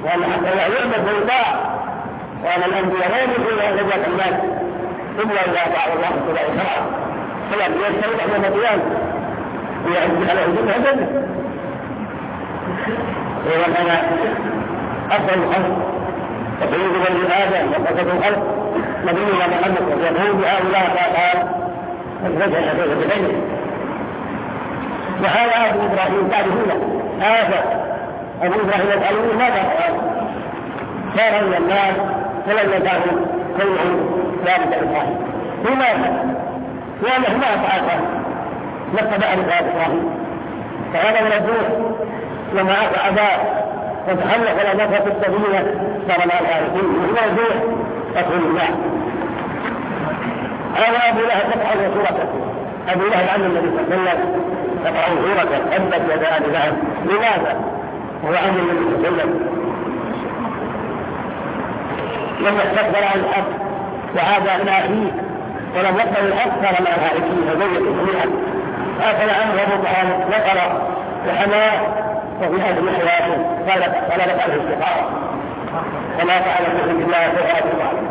وأن حق الله يعبد ويطاع، وأن الأنبياء لا يملكون أن يجعل الناس إلا إذا أطاعوا الله واتبعوا شرعه، فالأنبياء يستمعون يوم القيامة ويعز عليه جنة جنة. وأن أفضل الخلق وسيد بني آدم وقصة الخلق نبينا محمد ويقول بهؤلاء قال الوجه الأخير بغيره. وهذا أبو إبراهيم تعرفونه هذا أبو إبراهيم يسألون ماذا قال؟ صار من الناس ولم يدعوا كلهم ذلك إبراهيم. لماذا؟ لأنه ما فعل نقض أبو إبراهيم، فهذا من الدور لما أتى أباه وتحلق إلى نفسه السبيلة صار مع العارفين وهو الدور رسول الله. هذا أبو لهب تقع سورته، أبو لهب عن النبي صلى الله عليه وسلم تقع سورته تبت يدا أبي لهب. لماذا؟ هو عن النبي صلى الله عليه وسلم لما استكبر عن الحق وعاد إلى أخيه ولم يقبل الحق صار مع العارفين وزوجة جميعا. أكل عنه أبو طالب نقر وحماه وفي هذه حياته طلبت عنه الاستقامة كما فعل النبي بالله في هذه الطالب.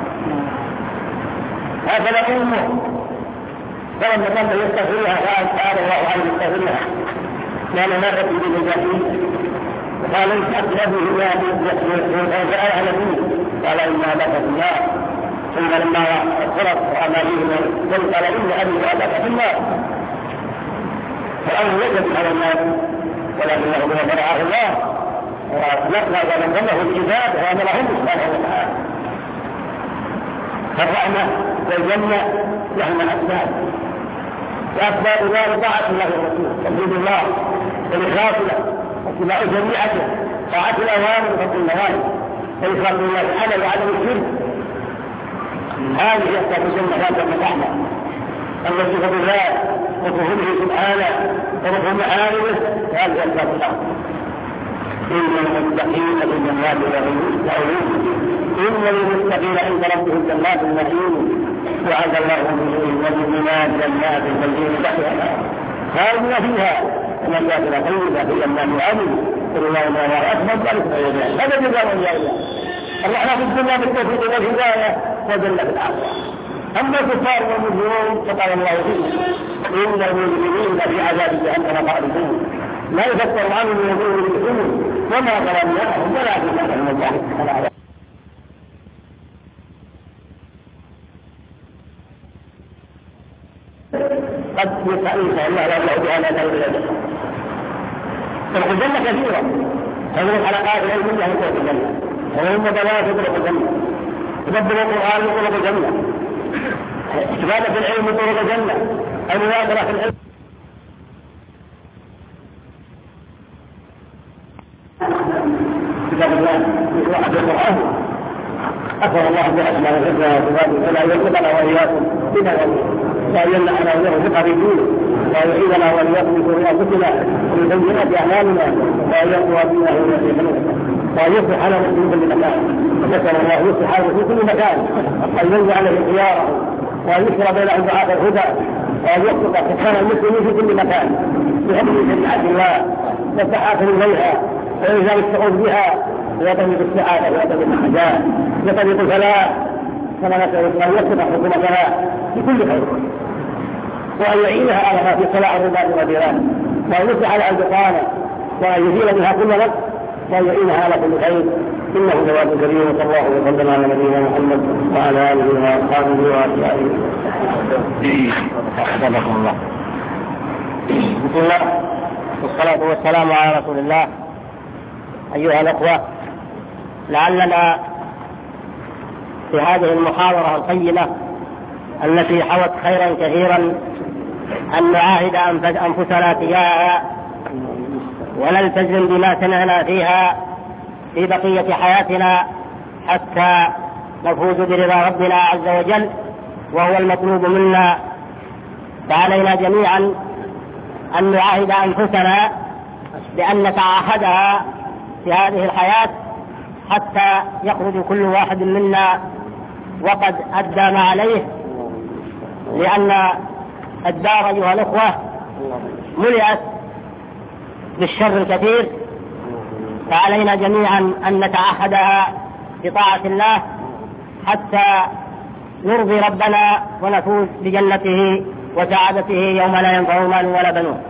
هكذا أمه فلما كان يستغفرها قال الله عنه يستغفرها لأن مرت به الجحيم وقال ليس أقربه إلا فجاء على نبيه قال إنا لك في النار. ثم لما خلص أمامهما قال إن أبي لك في النار. فالأمر يجب على الناس ولكنه من فرعه الله ونقل ومن ظنه العباد وأمرهم سبحانه وتعالى. فالرحمة والجنة لهما أسباب، وأسباب ذلك طاعة الله ورسوله توحيد الله والإخلاص له واتباع شريعته، طاعة الأوامر وترك النواهي والإخلاص لله تعالى وعدم الشرك. هذه أسباب الجنة ذات الرحمة التي بالله وكفره سبحانه ورفع معارضه. هذه أسباب الأرض. إن المتقين في جنات النعيم إن للمتقين عند ربهم جنات النعيم وعد الله بهم والمؤمنات جنات تجري تحتها الأنهار خالدين فيها ومساكن طيبة في جنات عدن اللهم لا أكبر ذلك هذا جزاء الله. الله في الدنيا بالتوفيق والهداية وجنة الآخرة. أما الكفار والمجرمون فقال الله فيه إن المجرمين في عذاب جهنم خالدون لا يفكر عنهم ويقولون بالحلم وما ظلمناهم ولكن كانوا الله. قد يسأل الله لا يعود على ذلك. الجنة كثيرة، هذه الحلقات العلمية هي طرق الجنة، وهم دلالات طرق الجنة، تدبر القرآن طرق الجنة، استفادة العلم طرق الجنة، المناظرة في العلم. كتاب الله واحد القرآن أكبر الله بأسماء الحسنى وصفاته فلا يرزقنا وإياكم بنا وأن على وجهه ثقة في دينه ويعيذنا وإياكم من شرور أنفسنا ومن سيئات أعمالنا وأن يقوى بنا وأن يصلح لنا في كل مكان. نسأل الله أن يصلح حاله في كل مكان وأن ينزع عليه خياره وأن يشرب بينهم دعاء الهدى وأن يخلق سبحان المسلمين في كل مكان بحمد شريعة الله والتحاكم إليها وإنزال الشعور بها ويطلب السعادة ويطلب الحاجات ويطلب الفلاح. كما نسأل أن يصلح حكومتنا بكل خير وأن يعينها على ما في صلاح الرباط والجيران وأن يصلح على البطانة وأن يزيل بها كل وقت وأن يعينها على كل خير. إنه جواد كريم وصلى الله وسلم على نبينا محمد وعلى آله وأصحابه وأتباعه. حفظكم الله. بسم الله والصلاة والسلام على رسول الله. أيها الأخوة، لعلنا في هذه المحاضرة القيمة التي حوت خيرا كثيرا أن نعاهد أنفسنا تجاهها ونلتزم بما سمعنا فيها في بقية حياتنا حتى نفوز برضا ربنا عز وجل وهو المطلوب منا. فعلينا جميعا أن نعاهد أنفسنا بأن نتعاهدها في هذه الحياة حتى يخرج كل واحد منا وقد أدى ما عليه، لأن الدار أيها الأخوة ملئت بالشر الكثير فعلينا جميعا أن نتعهدها بطاعة الله حتى نرضي ربنا ونفوز بجنته وسعادته يوم لا ينفع مال ولا بنون.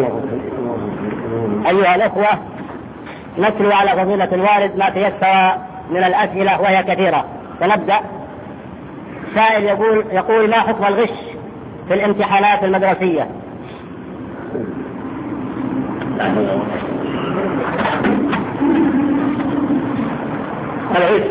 أيها الأخوة، نتلو على فضيلة الوالد ما تيسر من الأسئلة وهي كثيرة، فنبدأ. سائل يقول يقول ما حكم الغش في الامتحانات المدرسية؟ الغش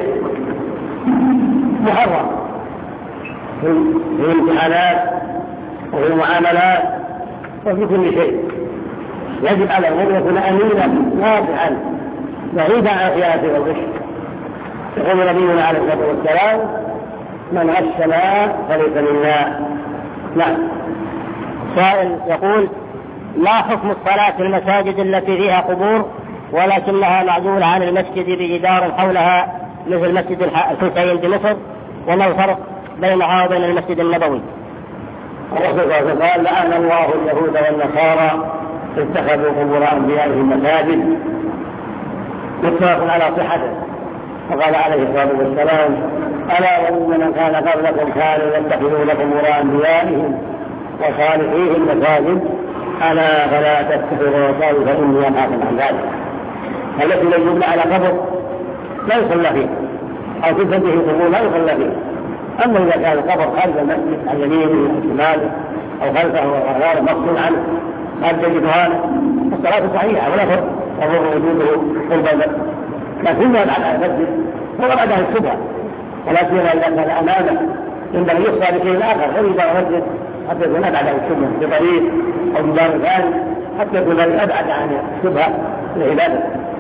محرم في الامتحانات وفي المعاملات وفي كل شيء. يجب على المؤمن يكون أمينا واضحا بعيدا عن خيانة والغش. يقول نبينا عليه الصلاة والسلام: من غشنا فليس منا. نعم. سائل يقول ما حكم الصلاة في المساجد التي فيها قبور ولكنها معزولة عن المسجد بجدار حولها مثل مسجد الحسين بمصر، وما الفرق بينها وبين المسجد النبوي؟ الرسول صلى الله عليه وسلم قال: لعن الله اليهود والنصارى اتخذوا قبور أنبيائهم مساجد، متفق على صحته. وقال عليه الصلاة والسلام: ألا وإن من كان قبلكم كانوا يتخذون قبور أنبيائهم وصالحيهم مساجد، ألا فلا تتخذوا قبور فإني أنهاكم عن ذلك. التي لو يبنى على قبر لا يصلى فيه، أو تبنى به قبور لا يصلى فيه. أما إذا كان القبر خارج المسجد عن يمينه أو شماله أو خلفه وغيره مفصول عنه قد تجد هذا الصلاة صحيحة ولا فرق وهو وجوده قرب المسجد، لكن يبعد عن المسجد هو بعد عن الشبهة، ولا سيما إذا كان أمامه ينبغي يصلى بشيء آخر غير دار المسجد حتى يكون أبعد عن الشبهة بطريق أو بدار ثاني حتى يكون أبعد عن الشبهة العبادة.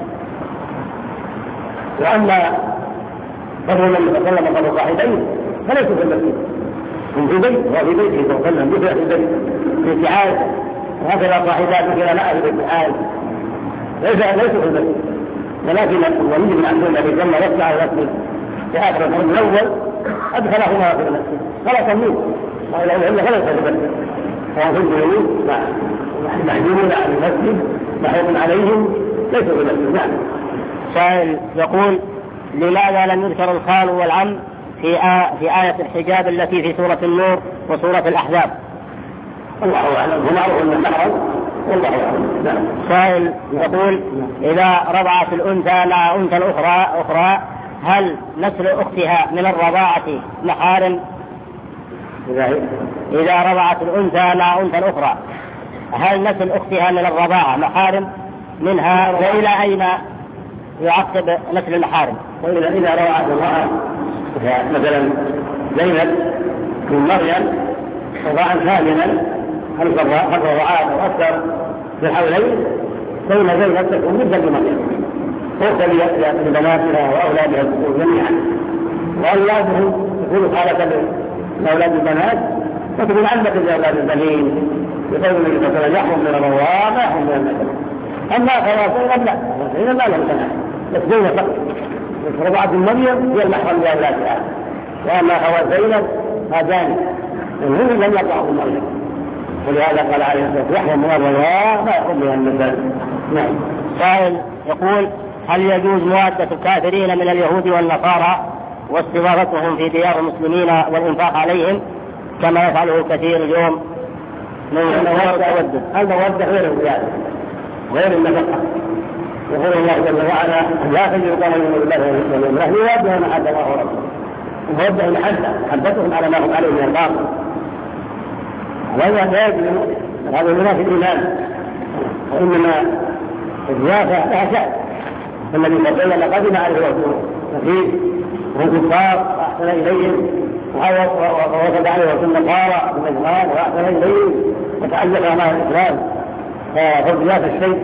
وأما قبر النبي صلى الله عليه وسلم قبر صاحبين فليسوا في المسجد، هم في بيت هو في بيته صلى الله عليه وسلم مثل في البيت في اتعاذ، وهكذا صاحبات كلا معه في الاتعاذ ليسوا في المسجد. ولكن الوليد بن عبد الله الذي جمع وسع المسجد في آخر القرن الأول أدخلهما في المسجد خلص منه وإلى العلم خلص في المسجد، فهو في البيوت محجومون عن المسجد محجوم عليهم ليسوا في المسجد. نعم. سائل يقول لماذا لم يذكر الخال والعم في آ... في آية الحجاب التي في سورة النور وسورة الأحزاب؟ الله أعلم، هو معروف أن المحرم والله أعلم. سائل يقول إذا رضعت الأنثى مع أنثى أخرى أخرى هل نسل أختها من الرضاعة محارم؟ إذا رضعت الأنثى مع أنثى أخرى هل نسل أختها من الرضاعة محارم منها، وإلى أين يعقب نسل المحارم؟ وإذا إذا رضعت امرأة مثلا زينب من مريم رضاعا كاملا خمس رضاعات أو أكثر في الحولين، فإن زينب تكون مثل لمريم تؤتى لبناتها وأولادها الذكور جميعا، وأولادهم يكونوا حالة لأولاد البنات فتكون عمة لأولاد البنين، يقول النبي صلى الله عليه وسلم: يحرم من الرضاعة ما يحرم من النسب. أما فلا لا زينب ما لهم سنة بس زينب فقط، رضاعة مريم هي المحرم لأولادها، وأما خوات زينب هذان هم لم يقعوا من مريم، ولهذا قال عليه الصلاة والسلام: يحرم من الرضاعة ما يحرم من النسب. نعم. سائل يقول هل يجوز موادة الكافرين من اليهود والنصارى واستضافتهم في ديار المسلمين والإنفاق عليهم كما يفعله كثير اليوم من المودة؟ المودة غير الزيادة غير النفقة. يقول الله جل وعلا: لا تجد قوما يؤمنون بالله واليوم الآخر يوادون من حد الله ورسوله. المودة المحبة حبتهم على ما هم عليه من الباطل، وهذا لا يجوز، هذا ينافي الإيمان، وإنما الزيادة لها شأن. النبي صلى الله عليه وسلم قدم عليه رسوله فيه هم كفار وأحسن إليهم، ووجد عليه رسول النصارى بالإسلام وأحسن إليهم وتعلق مع الإسلام، فضيات الشيء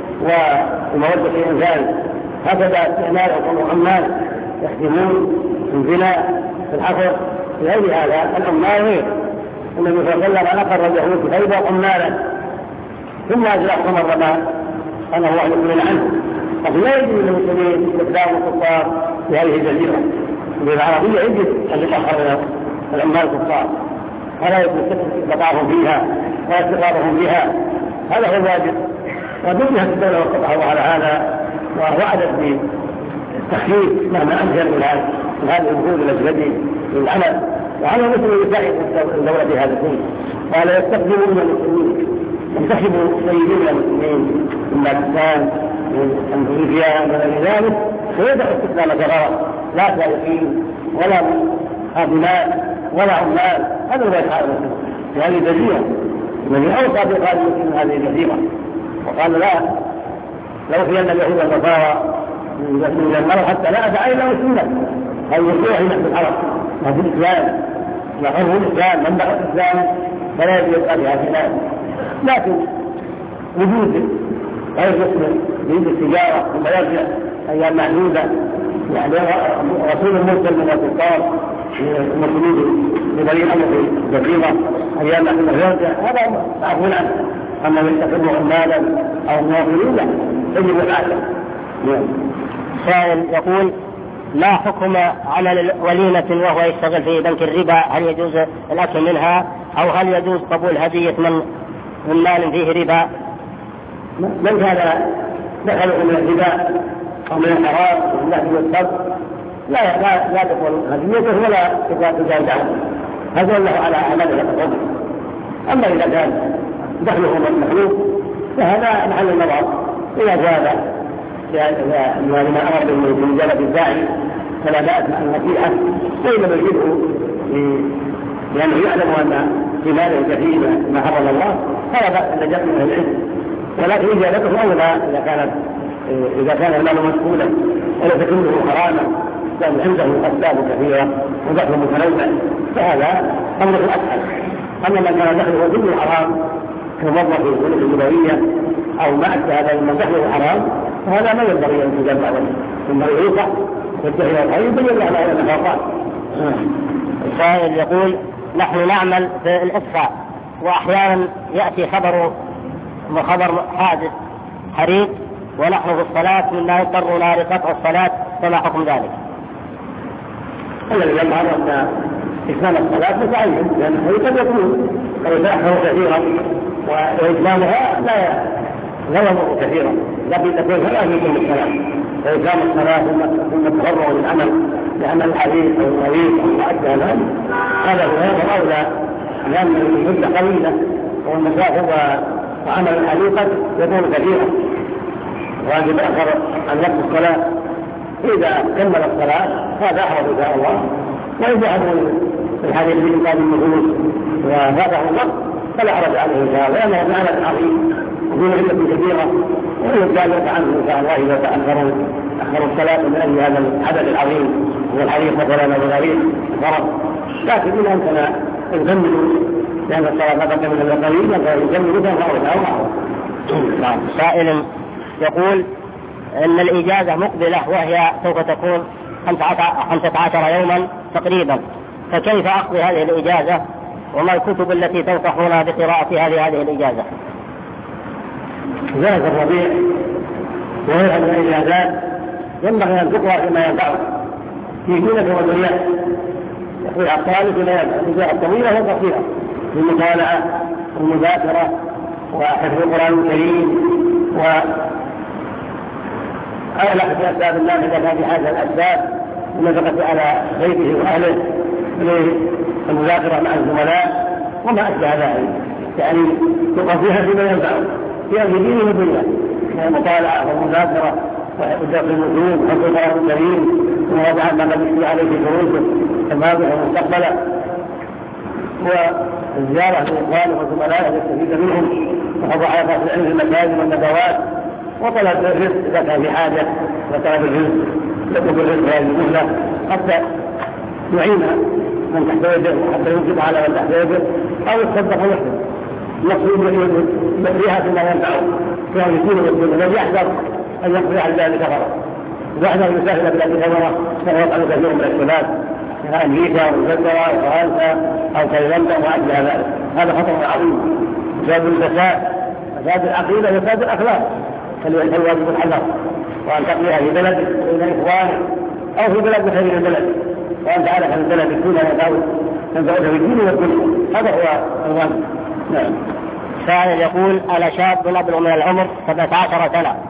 ومودة الإنسان هكذا استعمال حكم عمال يخدمون في الزنا في الحفر في غير هذا العمال غير. النبي صلى الله عليه وسلم أقر اليهود في خيبر عمالا ثم أجلحهم الرماد قال الله يؤمن عنه. فلا يجب للمسلمين استخدام الكفار في هذه الجزيرة بالعربية، يجب أن يطهر العمال الكفار ولا يجب بقاهم فيها واستقرارهم بها، هذا هو الواجب. وبدها الدولة وقطعوا على هذا ووعدت بالتخفيف مهما أمكن من هذه الوجود التي تجري للعمل، وعلى مثل يساعد الدولة في هذا الدين. قال يستخدمون المسلمين، ينتخبوا سيدين المسلمين من باكستان من اندونيسيا وغير ذلك، ويدعو استخدام جرارة لا سائقين ولا خادمات ولا عمال. هذا هو يفعل المسلم في هذه الجزيرة الذي أوصى بإخراج المسلمين من هذه الجزيرة، وقال لا لو في أن اليهود والنصارى من المرض حتى لا أدعي له السنة أو يصيح نحن العرب ما في الإسلام نحن الإسلام من بقى الإسلام فلا يبقى بها خلاف. لكن وجود غير مسلم يريد التجارة ثم يرجع أيام معدودة، يعني رسول المرسل من الكفار المسلمين بطريق الأمر في الجزيرة أيام معدودة يرجع، هذا معفول عنه. أما يستخدمه مالا أو موافقين لا يجب العادة. سائل يقول لا حكم عمل وليمة وهو يشتغل في بنك الربا، هل يجوز الأكل منها أو هل يجوز قبول هدية من من مال فيه ربا؟ من كان دخله من الربا أو من الحرام ومن النهب والصرف لا لا لا تقبل هديته ولا تجاوز عنه، هذا الله على أعماله يتقبل. أما إذا كان دخله مخلوق فهذا محل النظر، إذا جاز لما أمر بالمجالة الداعي فلا بأس مع النصيحة، وإن لم يجده لأنه يعلم أن في ماله كثير ما حرم الله فلا بأس أن جاء من العلم، ولكن إجابته أولى إذا كانت إذا كان المال مسؤولا ولا تكونه حراما كان عنده أسباب كثيرة ودخل متنوع فهذا أمره أسهل. أما من كان دخله كله حرام كموظف في الظروف الجبرية أو ما أشبه هذا من دخله حرام فهذا ما ينبغي أن تجاب بعضه، ينبغي ينصح ويتبع الخير يبين له على النفاقات. السائل يقول نحن نعمل في الإطفاء وأحيانا يأتي خبر خبر حادث حريق ونحن في الصلاة مما يضطرنا لقطع الصلاة، فما حكم ذلك؟ الذي يظهر أن إتمام الصلاة متعين لأنه قد يكون قد يتأخر كثيرا وإتمامها لا لا يمر كثيرا، لكن تكون فلا يمكن الصلاة وإتمام الصلاة ثم التفرغ للعمل لأن الحديث أو المريض أو ما أشبه ذلك هذا هو هذا أولى، لأن المدة قليلة والمسافة وعمل الحديقة يكون كثيرا وأن يتأخر عن وقت الصلاة. إذا كمل الصلاة هذا أحرى إن شاء الله، وإذا عمل الحديث بإنقاذ النفوس وفاته الوقت فلا حرج عليه إن شاء الله، لأنه معنى عظيم وفيه علة كثيرة ويجازف عنه إن شاء الله إذا تأخروا أخروا الصلاة من أجل هذا العدد العظيم والحديث مثلا والغريب فرض. لكن إذا أنتنا نكمل لأن الصلاة فقط من القليل فيكمل فهو أو معه. سائل يقول أن الإجازة مقبلة وهي سوف تكون خمسة عشر يوما تقريبا، فكيف أقضي هذه الإجازة وما الكتب التي تنصحون بقراءتها لهذه الإجازة؟ ذلك الربيع وغيرها من الإجازات ينبغي أن تقرأ فيما ينفعه في دينك ودنياك، يقول الطالب فيما ينفع الإجازة الطويلة والقصيرة في المطالعة والمذاكرة وحفظ القرآن الكريم و أغلق في أسباب الله إذا كان في هذا الأسباب النفقة على بيته وأهله للمذاكرة مع الزملاء وما أشبه ذلك، يعني تقضيها فيما ينفعه في أمر دينه ودنياه من المطالعة والمذاكرة وحفظ النجوم وحفظ القرآن الكريم ووضع ما قد يشفي عليه في دروسه الماضية والمستقبلة والزيارة لإخوانه وزملائه يستفيد منهم وحفظ حلقات العلم في المساجد والندوات وطلب الرزق إذا كان في حاجة وطلب الرزق يطلب الرزق هذه المهلة حتى يعين من تحت يده وحتى ينفق على من تحت يده أو يتصدق ويحسن المقصود يقضيها فيما ينفعه كان يكون مسلم الذي يحذر أن يقضي على ذلك غرض، يحذر أن يسافر بلاد غرض فهو يفعل كثير من الشباب من أمريكا وإنجلترا وفرنسا أو تايلاند وأشبه ذلك، هذا خطر عظيم بسبب الفساد، فساد العقيدة وفساد الأخلاق، فالواجب الحذر وأن تقضيها في بلدك بين إخوانك أو في بلد خير البلد، وأن تعرف أن البلد يكون يداول تنفعك في الدين والدنيا، هذا هو الواجب. نعم. سائل يقول أنا شاب أبلغ من العمر سبعة عشر سنة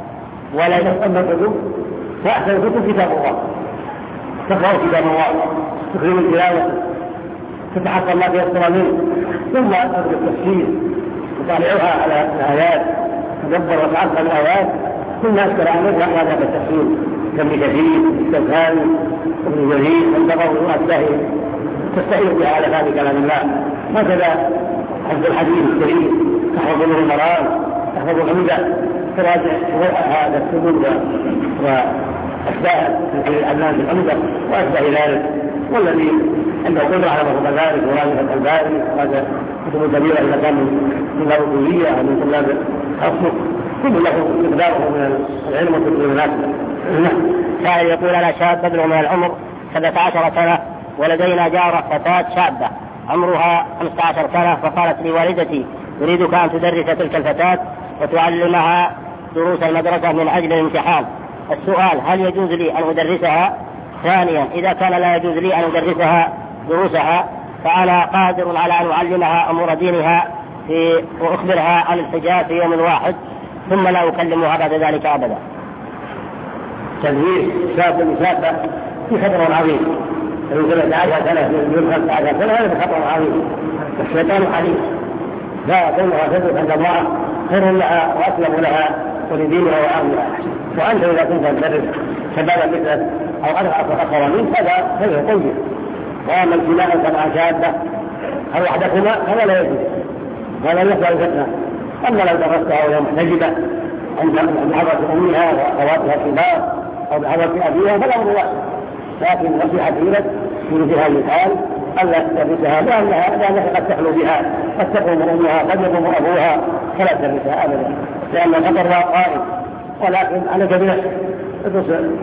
ولا أما الكتب فأحسن الكتب كتاب الله، تقرأ كتاب الله، تكرم التلاوة، تتحقق ما تيسر منه، ثم تدرس التفسير، تطالعها على الآيات، تدبر وتعقل الآيات، ثم أشكر عنه هذا التفسير كم كثير الشوكاني ابن جرير والنبوي وأشباهه تستعين بها على فهم كلام الله. هكذا حفظ الحديث الكريم، تحفظ له المرام، تحفظ العمدة، تراجع هذا السجود وأشباه العلام بالعمدة وأشباه ذلك. والذي عنده قدرة على مفهوم ذلك وراجع الألباني وهذا كتب كبيرة إذا كان من طلاب الكلية أو من طلاب الحفظ كل له مقداره من العلم وكل المناسبة. كان يقول أنا شاب ابلغ من العمر سبعة عشر سنة، ولدينا جارة فتاة شابة عمرها خمسة عشر سنة، فقالت لي والدتي أريدك أن تدرس تلك الفتاة وتعلمها دروس المدرسة من أجل الامتحان. السؤال: هل يجوز لي أن أدرسها؟ ثانيا: إذا كان لا يجوز لي أن أدرسها دروسها فأنا قادر على أن أعلمها أمور دينها في وأخبرها عن الحجاب في يوم واحد ثم لا أكلمها بعد ذلك أبدا. تدريس شاب شابة في خطر عظيم، من سبعة عشر سنة من خمسة عشر سنة هذا خطر عظيم، الشيطان حليم، لا كونها تدرس عند الله خير لها وأسلم لها ولدينها وأمنها. وأنت إذا كنت تدرس شبابا مثلك أو أكثر منك هذا خير طيب. وأما الكلام سبع شابة أو وحدكما هذا لا يجوز، هذا يحصل الفتنة. أما لو درستها وهي محتجبة عند حضرة أمها وأخواتها الكبار أو بحضرة أبيها فلا أمر واسع، لكن نصيحة لك في مثل هذا المثال ألا تدرسها لأنها لأنها قد تخلو بها، قد تقوم أمها قد يقوم أبوها، فلا تدرسها أبدا لأن الخطر قائم. ولكن عليك بنفسك ادرس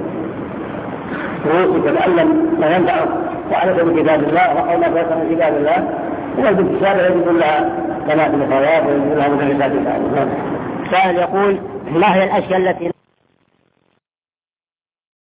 دروسك وتعلم ما ينفعك، وعليك بكتاب الله وقال ما تيسر من كتاب الله، والبنت يجب لها كما في الخياط ويجب لها مدرسات. سائل يقول: ما هي الأشياء التي